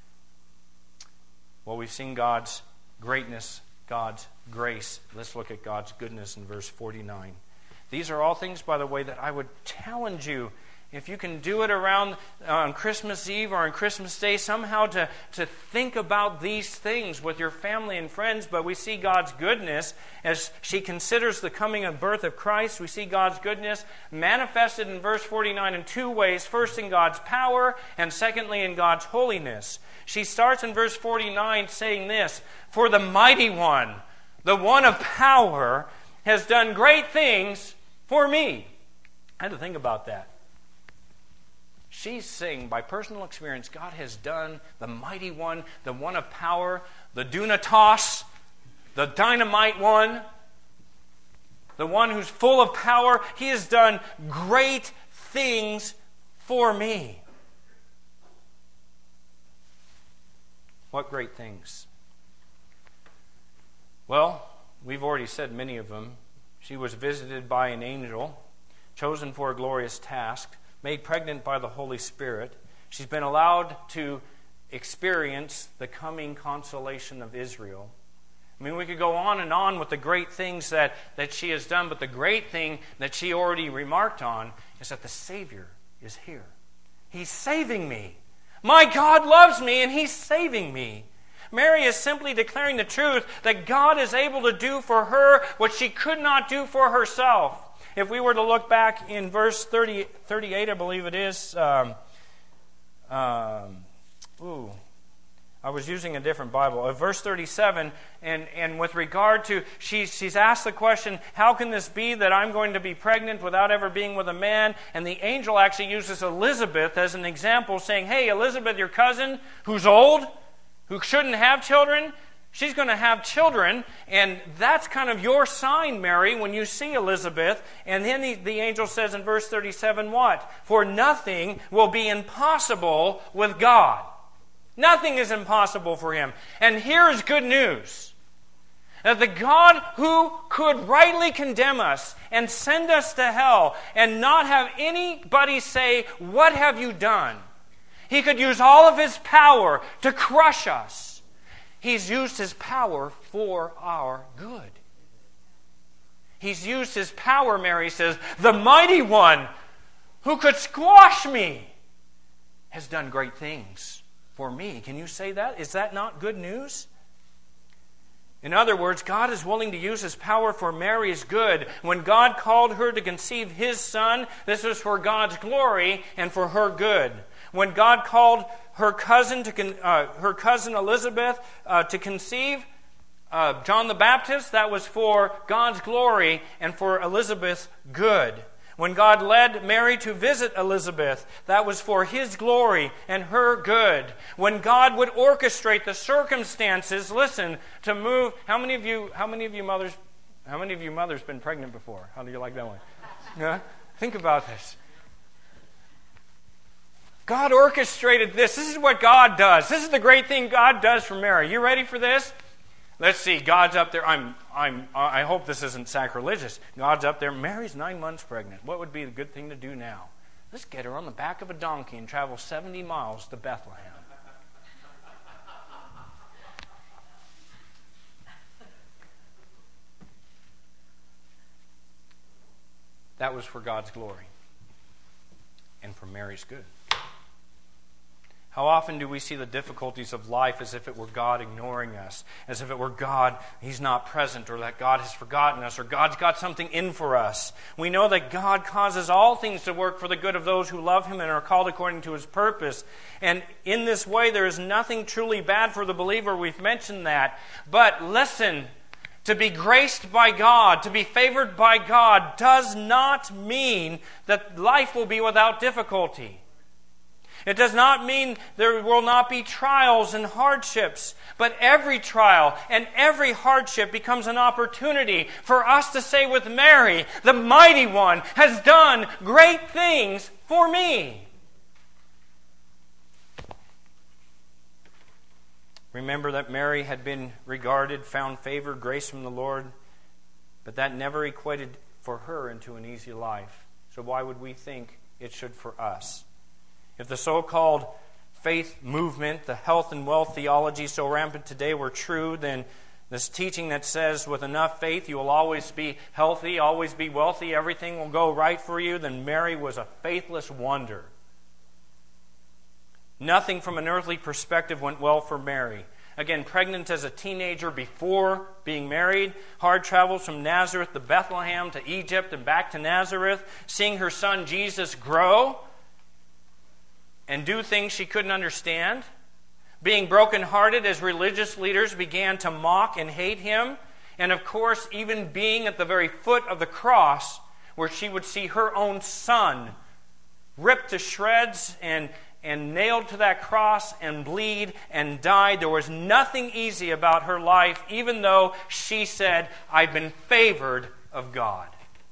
Well, we've seen God's greatness, God's grace. Let's look at God's goodness in verse forty-nine. These are all things, by the way, that I would challenge you, if you can do it around uh, on Christmas Eve or on Christmas Day, somehow to, to think about these things with your family and friends. But we see God's goodness as she considers the coming and birth of Christ. We see God's goodness manifested in verse forty-nine in two ways. First, in God's power, and secondly, in God's holiness. She starts in verse forty-nine saying this, for the mighty one, the one of power, has done great things for me. I had to think about that. She's saying, by personal experience, God has done, the mighty one, the one of power, the dunatos, the dynamite one, the one who's full of power. He has done great things for me. What great things? Well, we've already said many of them. She was visited by an angel, chosen for a glorious task, made pregnant by the Holy Spirit. She's been allowed to experience the coming consolation of Israel. I mean, we could go on and on with the great things that, that she has done, but the great thing that she already remarked on is that the Savior is here. He's saving me. My God loves me, and He's saving me. Mary is simply declaring the truth that God is able to do for her what she could not do for herself. If we were to look back in verse thirty, thirty-eight, I believe it is. Um, um, ooh, I was using a different Bible. Uh, verse thirty-seven, and, and with regard to, she, she's asked the question, how can this be that I'm going to be pregnant without ever being with a man? And the angel actually uses Elizabeth as an example, saying, hey, Elizabeth, your cousin, who's old, who shouldn't have children, she's going to have children, and that's kind of your sign, Mary, when you see Elizabeth. And then the, the angel says in verse thirty-seven, what? For nothing will be impossible with God. Nothing is impossible for Him. And here is good news. That the God who could rightly condemn us and send us to hell and not have anybody say, what have you done? He could use all of His power to crush us. He's used His power for our good. He's used His power, Mary says, the mighty one who could squash me has done great things for me. Can you say that? Is that not good news? In other words, God is willing to use His power for Mary's good. When God called her to conceive His Son, this was for God's glory and for her good. When God called her cousin to con- uh, her cousin Elizabeth uh, to conceive uh, John the Baptist, that was for God's glory and for Elizabeth's good. When God led Mary to visit Elizabeth, that was for His glory and her good. When God would orchestrate the circumstances, listen, to move. How many of you? How many of you mothers? How many of you mothers been pregnant before? How do you like that one? Yeah? Think about this. God orchestrated this. This is what God does. This is the great thing God does for Mary. You ready for this? Let's see. God's up there. I'm, I'm, I hope this isn't sacrilegious. God's up there. Mary's nine months pregnant. What would be the good thing to do now? Let's get her on the back of a donkey and travel seventy miles to Bethlehem. That was for God's glory and for Mary's good. How often do we see the difficulties of life as if it were God ignoring us, as if it were God, He's not present, or that God has forgotten us, or God's got something in for us? We know that God causes all things to work for the good of those who love Him and are called according to His purpose. And in this way, there is nothing truly bad for the believer. We've mentioned that. But listen, to be graced by God, to be favored by God, does not mean that life will be without difficulty. It does not mean there will not be trials and hardships, but every trial and every hardship becomes an opportunity for us to say with Mary, the Mighty One has done great things for me. Remember that Mary had been regarded, found favor, grace from the Lord, but that never equated for her into an easy life. So why would we think it should for us? If the so-called faith movement, the health and wealth theology so rampant today were true, then this teaching that says with enough faith you will always be healthy, always be wealthy, everything will go right for you, then Mary was a faithless wonder. Nothing from an earthly perspective went well for Mary. Again, pregnant as a teenager before being married, hard travels from Nazareth to Bethlehem to Egypt and back to Nazareth, seeing her son Jesus grow and do things she couldn't understand, being brokenhearted as religious leaders began to mock and hate him, and of course, even being at the very foot of the cross where she would see her own son ripped to shreds and, and nailed to that cross and bleed and die. There was nothing easy about her life, even though she said, I've been favored of God.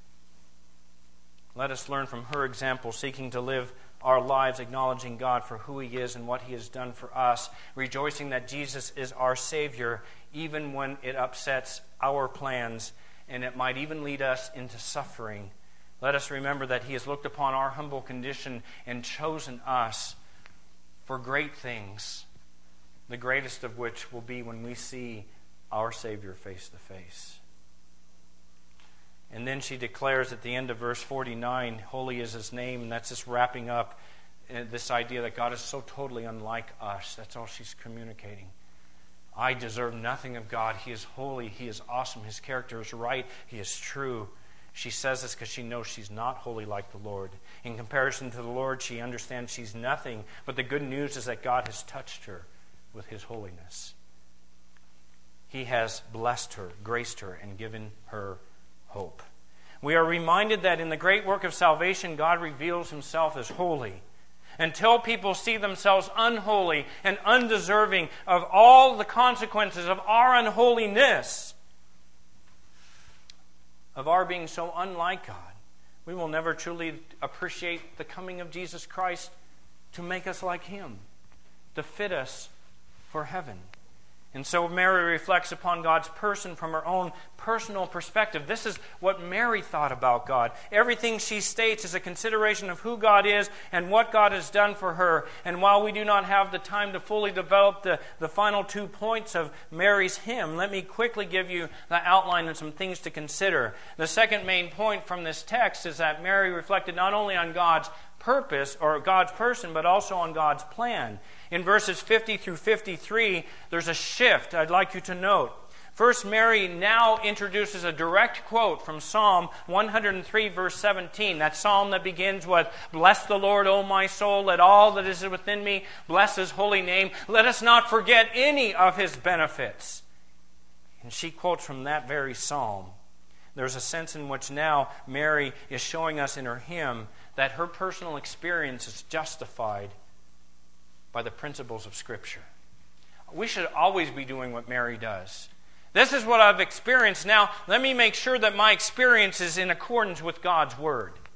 Let us learn from her example, seeking to live our lives acknowledging God for who He is and what He has done for us, rejoicing that Jesus is our Savior, even when it upsets our plans and it might even lead us into suffering. Let us remember that He has looked upon our humble condition and chosen us for great things, the greatest of which will be when we see our Savior face to face. And then she declares at the end of verse forty-nine, holy is His name, and that's just wrapping up this idea that God is so totally unlike us. That's all she's communicating. I deserve nothing of God. He is holy. He is awesome. His character is right. He is true. She says this because she knows she's not holy like the Lord. In comparison to the Lord, she understands she's nothing. But the good news is that God has touched her with His holiness. He has blessed her, graced her, and given her hope. We are reminded that in the great work of salvation, God reveals Himself as holy. Until people see themselves unholy and undeserving of all the consequences of our unholiness, of our being so unlike God, we will never truly appreciate the coming of Jesus Christ to make us like Him, to fit us for heaven. And so Mary reflects upon God's person from her own personal perspective. This is what Mary thought about God. Everything she states is a consideration of who God is and what God has done for her. And while we do not have the time to fully develop the, the final two points of Mary's hymn, let me quickly give you the outline and some things to consider. The second main point from this text is that Mary reflected not only on God's purpose or God's person, but also on God's plan. In verses fifty through fifty-three, there's a shift I'd like you to note. First, Mary now introduces a direct quote from Psalm one hundred three, verse seventeen. That psalm that begins with, "Bless the Lord, O my soul, let all that is within me bless His holy name. Let us not forget any of His benefits." And she quotes from that very psalm. There's a sense in which now Mary is showing us in her hymn that her personal experience is justified by the principles of Scripture. We should always be doing what Mary does. This is what I've experienced. Now, let me make sure that my experience is in accordance with God's Word.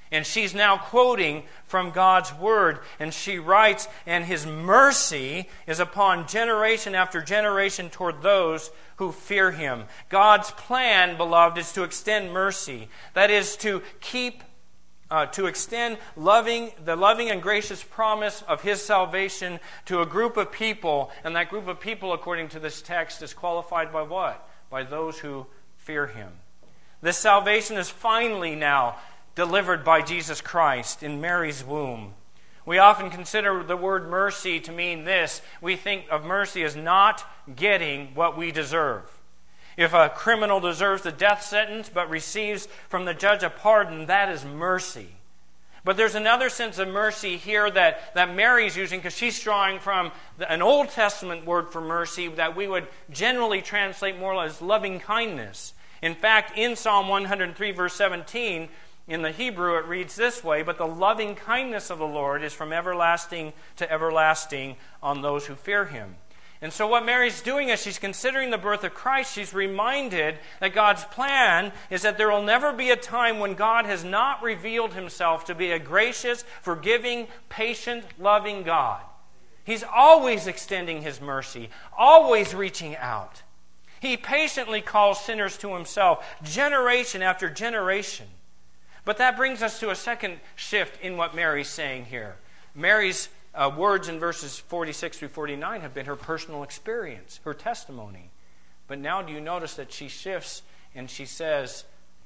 And she's now quoting from God's Word. And she writes, and His mercy is upon generation after generation toward those who fear Him. God's plan, beloved, is to extend mercy. That is to keep, uh, to extend loving, the loving and gracious promise of His salvation to a group of people. And that group of people, according to this text, is qualified by what? By those who fear Him. This salvation is finally now delivered by Jesus Christ in Mary's womb. We often consider the word mercy to mean this. We think of mercy as not getting what we deserve. If a criminal deserves the death sentence but receives from the judge a pardon, that is mercy. But there's another sense of mercy here that, that Mary's using, because she's drawing from an Old Testament word for mercy that we would generally translate more as loving kindness. In fact, in Psalm one hundred three, verse seventeen, in the Hebrew, it reads this way, "But the loving kindness of the Lord is from everlasting to everlasting on those who fear Him." And so what Mary's doing as she's considering the birth of Christ, she's reminded that God's plan is that there will never be a time when God has not revealed Himself to be a gracious, forgiving, patient, loving God. He's always extending His mercy, always reaching out. He patiently calls sinners to Himself, generation after generation. But that brings us to a second shift in what Mary's saying here. Mary's uh, words in verses forty-six through forty-nine have been her personal experience, her testimony. But now do you notice that she shifts and she says,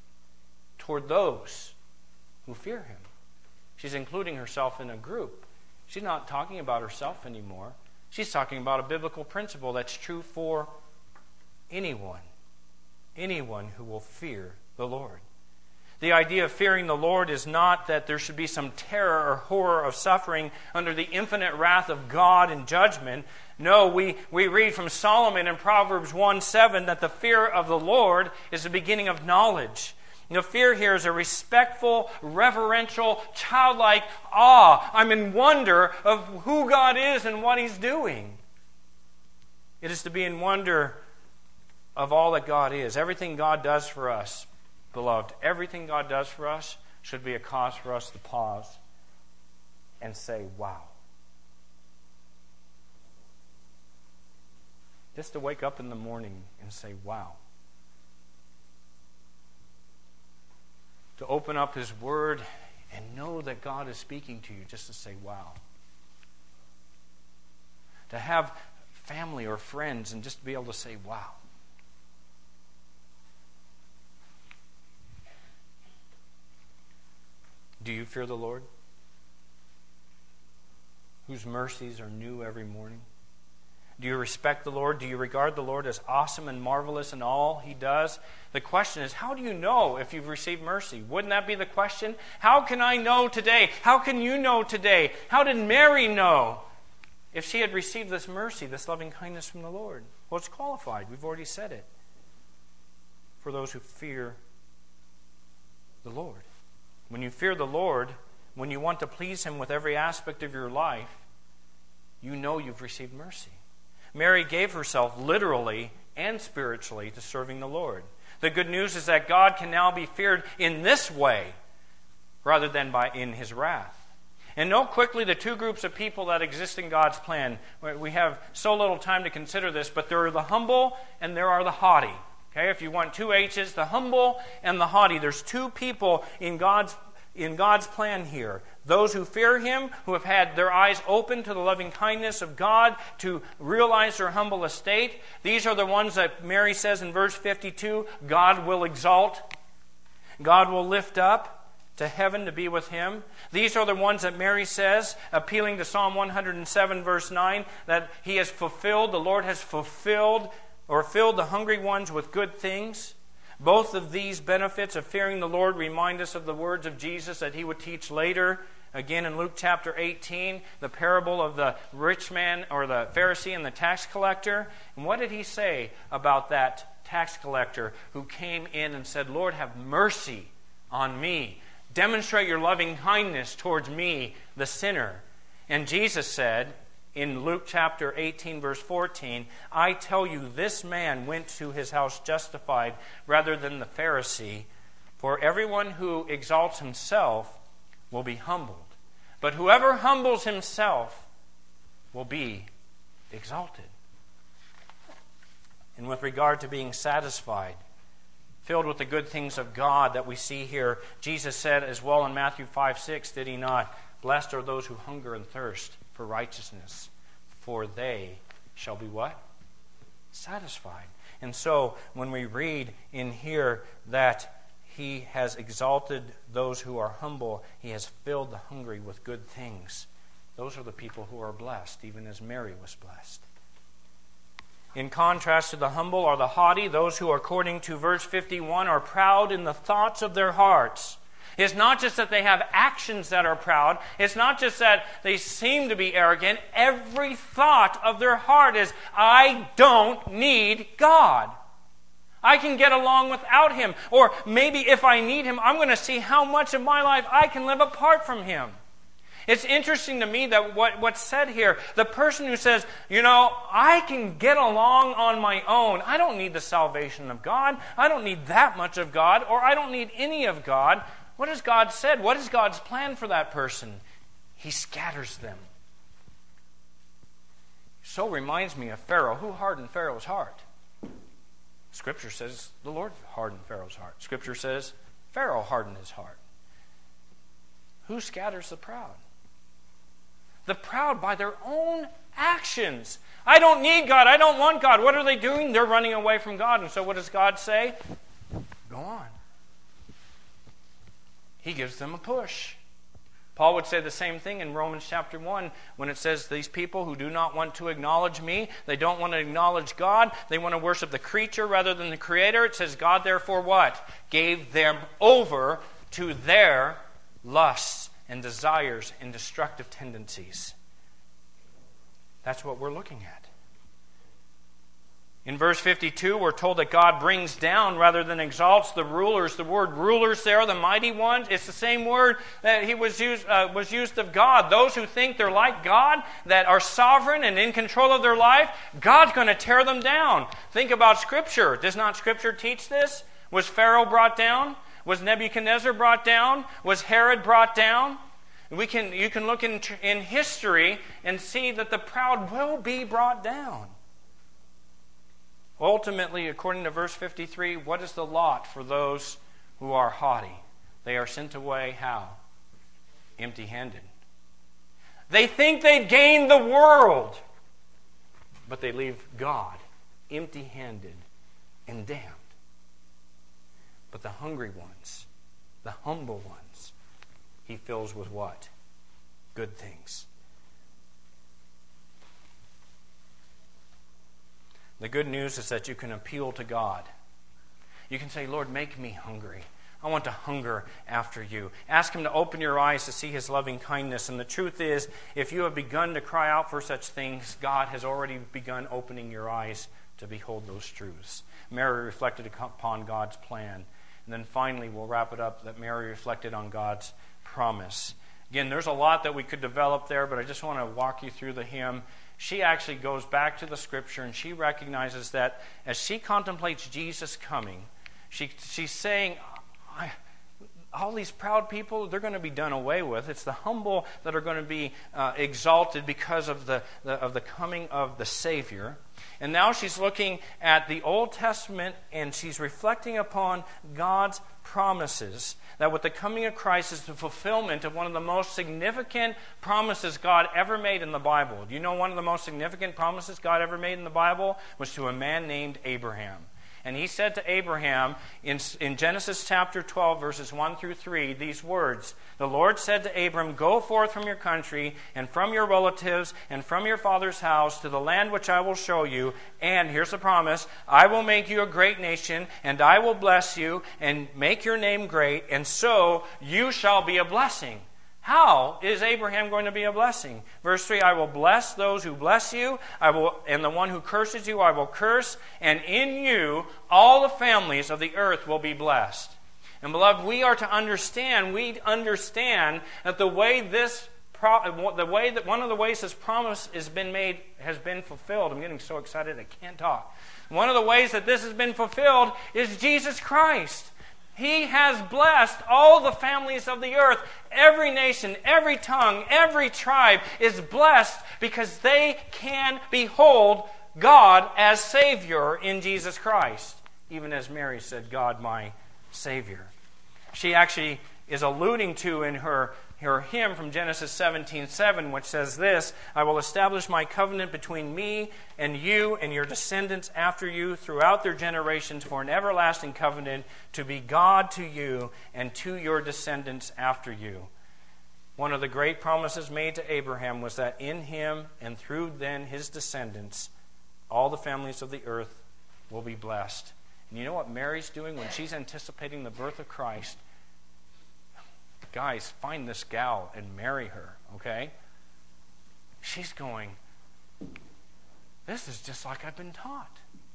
toward those who fear Him. She's including herself in a group. She's not talking about herself anymore. She's talking about a biblical principle that's true for anyone. Anyone who will fear the Lord. The idea of fearing the Lord is not that there should be some terror or horror of suffering under the infinite wrath of God in judgment. No, we, we read from Solomon in Proverbs one seven that the fear of the Lord is the beginning of knowledge. The fear here is a respectful, reverential, childlike awe. I'm in wonder of who God is and what He's doing. It is to be in wonder of all that God is. Everything God does for us, beloved, everything God does for us should be a cause for us to pause and say, wow. Just to wake up in the morning and say, wow. To open up His Word and know that God is speaking to you, just to say, wow. To have family or friends and just to be able to say, wow. Do you fear the Lord, whose mercies are new every morning? Do you respect the Lord? Do you regard the Lord as awesome and marvelous in all He does? The question is, how do you know if you've received mercy? Wouldn't that be the question? How can I know today? How can you know today? How did Mary know if she had received this mercy, this loving kindness from the Lord? Well, it's qualified. We've already said it. For those who fear the Lord. When you fear the Lord, when you want to please Him with every aspect of your life, you know you've received mercy. Mary gave herself literally and spiritually to serving the Lord. The good news is that God can now be feared in this way rather than by in His wrath. And note quickly the two groups of people that exist in God's plan. We have so little time to consider this, but there are the humble and there are the haughty. Okay, if you want two H's, the humble and the haughty. There's two people in God's in God's plan here. Those who fear Him, who have had their eyes open to the loving kindness of God, to realize their humble estate. These are the ones that Mary says in verse fifty-two, God will exalt. God will lift up to heaven to be with Him. These are the ones that Mary says, appealing to Psalm one hundred seven verse nine, that He has fulfilled, the Lord has fulfilled or filled the hungry ones with good things. Both of these benefits of fearing the Lord remind us of the words of Jesus that He would teach later. Again in Luke chapter eighteen, the parable of the rich man or the Pharisee and the tax collector. And what did He say about that tax collector who came in and said, Lord, have mercy on me. Demonstrate your loving kindness towards me, the sinner. And Jesus said, in Luke chapter eighteen, verse fourteen, I tell you, this man went to his house justified rather than the Pharisee. For everyone who exalts himself will be humbled. But whoever humbles himself will be exalted. And with regard to being satisfied, filled with the good things of God that we see here, Jesus said as well in Matthew five six, did he not? Blessed are those who hunger and thirst for righteousness, for they shall be what? Satisfied. And so, when we read in here that he has exalted those who are humble, he has filled the hungry with good things, those are the people who are blessed, even as Mary was blessed. In contrast to the humble are the haughty, those who, according to verse fifty-one, are proud in the thoughts of their hearts. It's not just that they have actions that are proud. It's not just that they seem to be arrogant. Every thought of their heart is, I don't need God. I can get along without Him. Or maybe if I need Him, I'm going to see how much of my life I can live apart from Him. It's interesting to me that what, what's said here, the person who says, you know, I can get along on my own. I don't need the salvation of God. I don't need that much of God, or I don't need any of God. What has God said? What is God's plan for that person? He scatters them. So reminds me of Pharaoh. Who hardened Pharaoh's heart? Scripture says the Lord hardened Pharaoh's heart. Scripture says Pharaoh hardened his heart. Who scatters the proud? The proud by their own actions. I don't need God. I don't want God. What are they doing? They're running away from God. And so what does God say? Go on. He gives them a push. Paul would say the same thing in Romans chapter one when it says these people who do not want to acknowledge me, they don't want to acknowledge God, they want to worship the creature rather than the Creator. It says God therefore what? Gave them over to their lusts and desires and destructive tendencies. That's what we're looking at. In verse fifty-two, we're told that God brings down rather than exalts the rulers. The word rulers there, the mighty ones, it's the same word that he was used, uh, was used of God. Those who think they're like God, that are sovereign and in control of their life, God's going to tear them down. Think about Scripture. Does not Scripture teach this? Was Pharaoh brought down? Was Nebuchadnezzar brought down? Was Herod brought down? We can, you can look in, in history and see that the proud will be brought down. Ultimately, according to verse fifty-three, what is the lot for those who are haughty? They are sent away how? Empty-handed. They think they've gained the world, but they leave God empty-handed and damned. But the hungry ones, the humble ones, He fills with what? Good things. The good news is that you can appeal to God. You can say, Lord, make me hungry. I want to hunger after you. Ask Him to open your eyes to see His loving kindness. And the truth is, if you have begun to cry out for such things, God has already begun opening your eyes to behold those truths. Mary reflected upon God's plan. And then finally, we'll wrap it up that Mary reflected on God's promise. Again, there's a lot that we could develop there, but I just want to walk you through the hymn. She actually goes back to the Scripture and she recognizes that as she contemplates Jesus coming, she, she's saying, I, all these proud people, they're going to be done away with. It's the humble that are going to be uh, exalted because of the, the of the coming of the Savior. And now she's looking at the Old Testament and she's reflecting upon God's promises. That with the coming of Christ is the fulfillment of one of the most significant promises God ever made in the Bible. Do you know one of the most significant promises God ever made in the Bible was to a man named Abraham? And He said to Abraham in, in Genesis chapter twelve, verses one through three, these words, the Lord said to Abram, go forth from your country and from your relatives and from your father's house to the land which I will show you. And here's the promise, I will make you a great nation and I will bless you and make your name great, and so you shall be a blessing. How is Abraham going to be a blessing? Verse three, I will bless those who bless you, I will, and the one who curses you I will curse, and in you all the families of the earth will be blessed. And beloved, we are to understand, we understand that the way this, the way that one of the ways this promise has been made, has been fulfilled. I'm getting so excited I can't talk. One of the ways that this has been fulfilled is Jesus Christ. He has blessed all the families of the earth. Every nation, every tongue, every tribe is blessed because they can behold God as Savior in Jesus Christ. Even as Mary said, God my Savior. She actually is alluding to in her, her hymn from Genesis seventeen seven, which says this, I will establish my covenant between me and you and your descendants after you throughout their generations for an everlasting covenant to be God to you and to your descendants after you. One of the great promises made to Abraham was that in him and through then his descendants, all the families of the earth will be blessed. And you know what Mary's doing when she's anticipating the birth of Christ? Guys, find this gal and marry her, okay? She's going, this is just like I've been taught.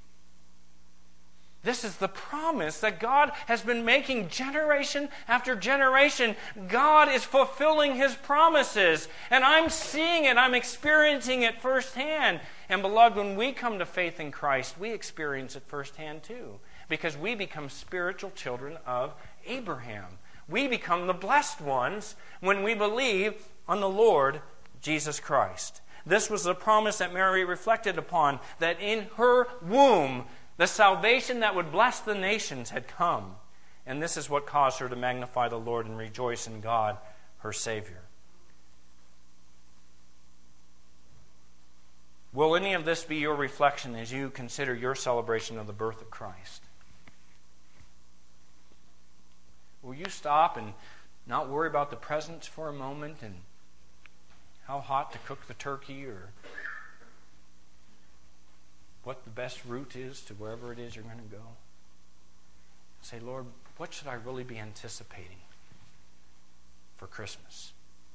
This is the promise that God has been making generation after generation. God is fulfilling His promises. And I'm seeing it. I'm experiencing it firsthand. And beloved, when we come to faith in Christ, we experience it firsthand too. Because we become spiritual children of Abraham. We become the blessed ones when we believe on the Lord Jesus Christ. This was the promise that Mary reflected upon, that in her womb, the salvation that would bless the nations had come. And this is what caused her to magnify the Lord and rejoice in God, her Savior. Will any of this be your reflection as you consider your celebration of the birth of Christ? Will you stop and not worry about the presents for a moment and how hot to cook the turkey or what the best route is to wherever it is you're going to go? Say, Lord, what should I really be anticipating for Christmas?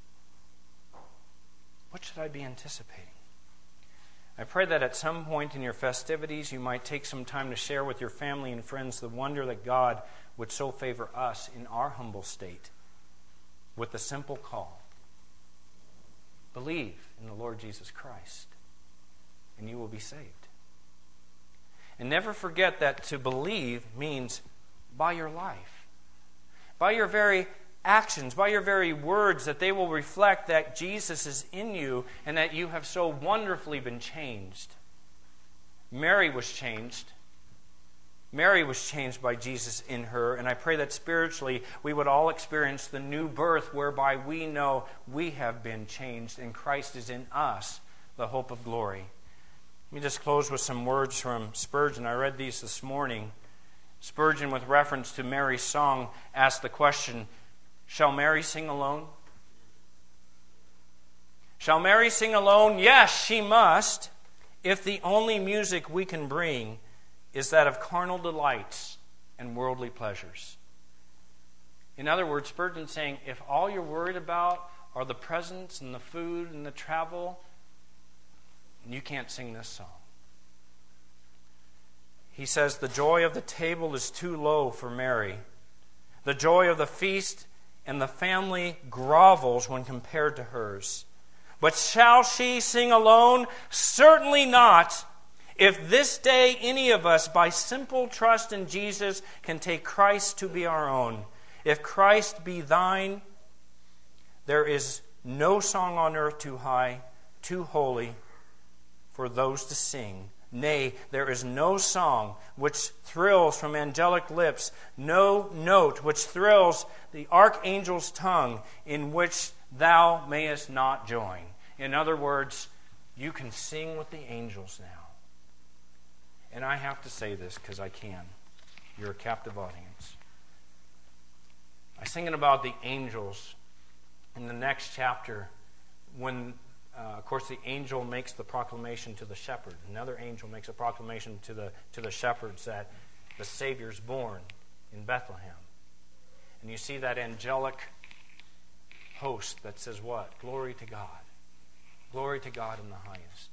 What should I be anticipating? I pray that at some point in your festivities you might take some time to share with your family and friends the wonder that God would so favor us in our humble state with the simple call. Believe in the Lord Jesus Christ, and you will be saved. And never forget that to believe means by your life, by your very actions, by your very words, that they will reflect that Jesus is in you and that you have so wonderfully been changed. Mary was changed. Mary was changed by Jesus in her, and I pray that spiritually we would all experience the new birth whereby we know we have been changed and Christ is in us, the hope of glory. Let me just close with some words from Spurgeon. I read these this morning. Spurgeon, with reference to Mary's song, asked the question, shall Mary sing alone? Shall Mary sing alone? Yes, she must, if the only music we can bring is that of carnal delights and worldly pleasures. In other words, Spurgeon's saying, if all you're worried about are the presents and the food and the travel, you can't sing this song. He says, the joy of the table is too low for Mary. The joy of the feast and the family grovels when compared to hers. But shall she sing alone? Certainly not. If this day any of us, by simple trust in Jesus, can take Christ to be our own. If Christ be thine, there is no song on earth too high, too holy for those to sing. Nay, there is no song which thrills from angelic lips, no note which thrills the archangel's tongue, in which thou mayest not join. In other words, you can sing with the angels now. And I have to say this because I can. You're a captive audience. I was thinking about the angels in the next chapter when, uh, of course, the angel makes the proclamation to the shepherd. Another angel makes a proclamation to the, to the shepherds that the Savior's born in Bethlehem. And you see that angelic host that says what? Glory to God. Glory to God in the highest.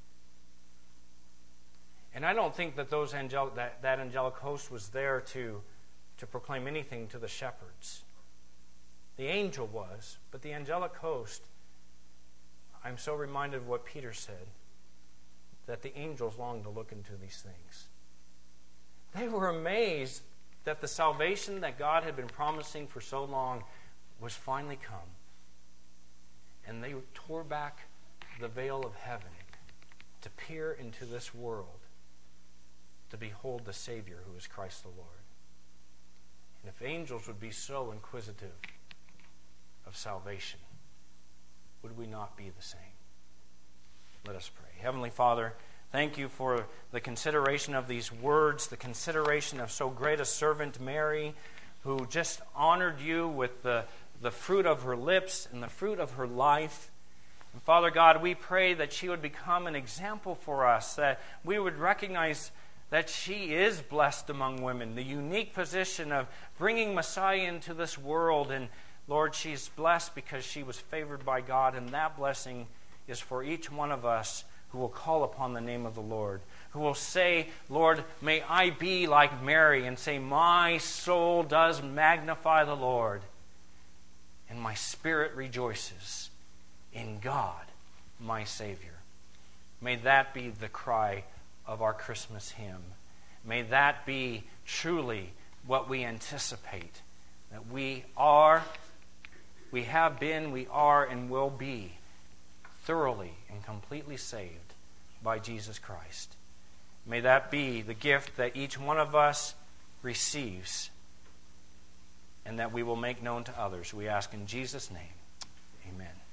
And I don't think that those angelic, that, that angelic host was there to, to proclaim anything to the shepherds. The angel was, but the angelic host, I'm so reminded of what Peter said, that the angels longed to look into these things. They were amazed that the salvation that God had been promising for so long was finally come. And they tore back the veil of heaven to peer into this world, to behold the Savior who is Christ the Lord. And if angels would be so inquisitive of salvation, would we not be the same? Let us pray. Heavenly Father, thank you for the consideration of these words, the consideration of so great a servant, Mary, who just honored you with the, the fruit of her lips and the fruit of her life. And Father God, we pray that she would become an example for us, that we would recognize that she is blessed among women, the unique position of bringing Messiah into this world. And Lord, she's blessed because she was favored by God, and that blessing is for each one of us who will call upon the name of the Lord, who will say, Lord, may I be like Mary and say, my soul does magnify the Lord, and my spirit rejoices in God, my Savior. May that be the cry of our Christmas hymn. May that be truly what we anticipate, that we are, we have been, we are, and will be thoroughly and completely saved by Jesus Christ. May that be the gift that each one of us receives and that we will make known to others. We ask in Jesus' name. Amen.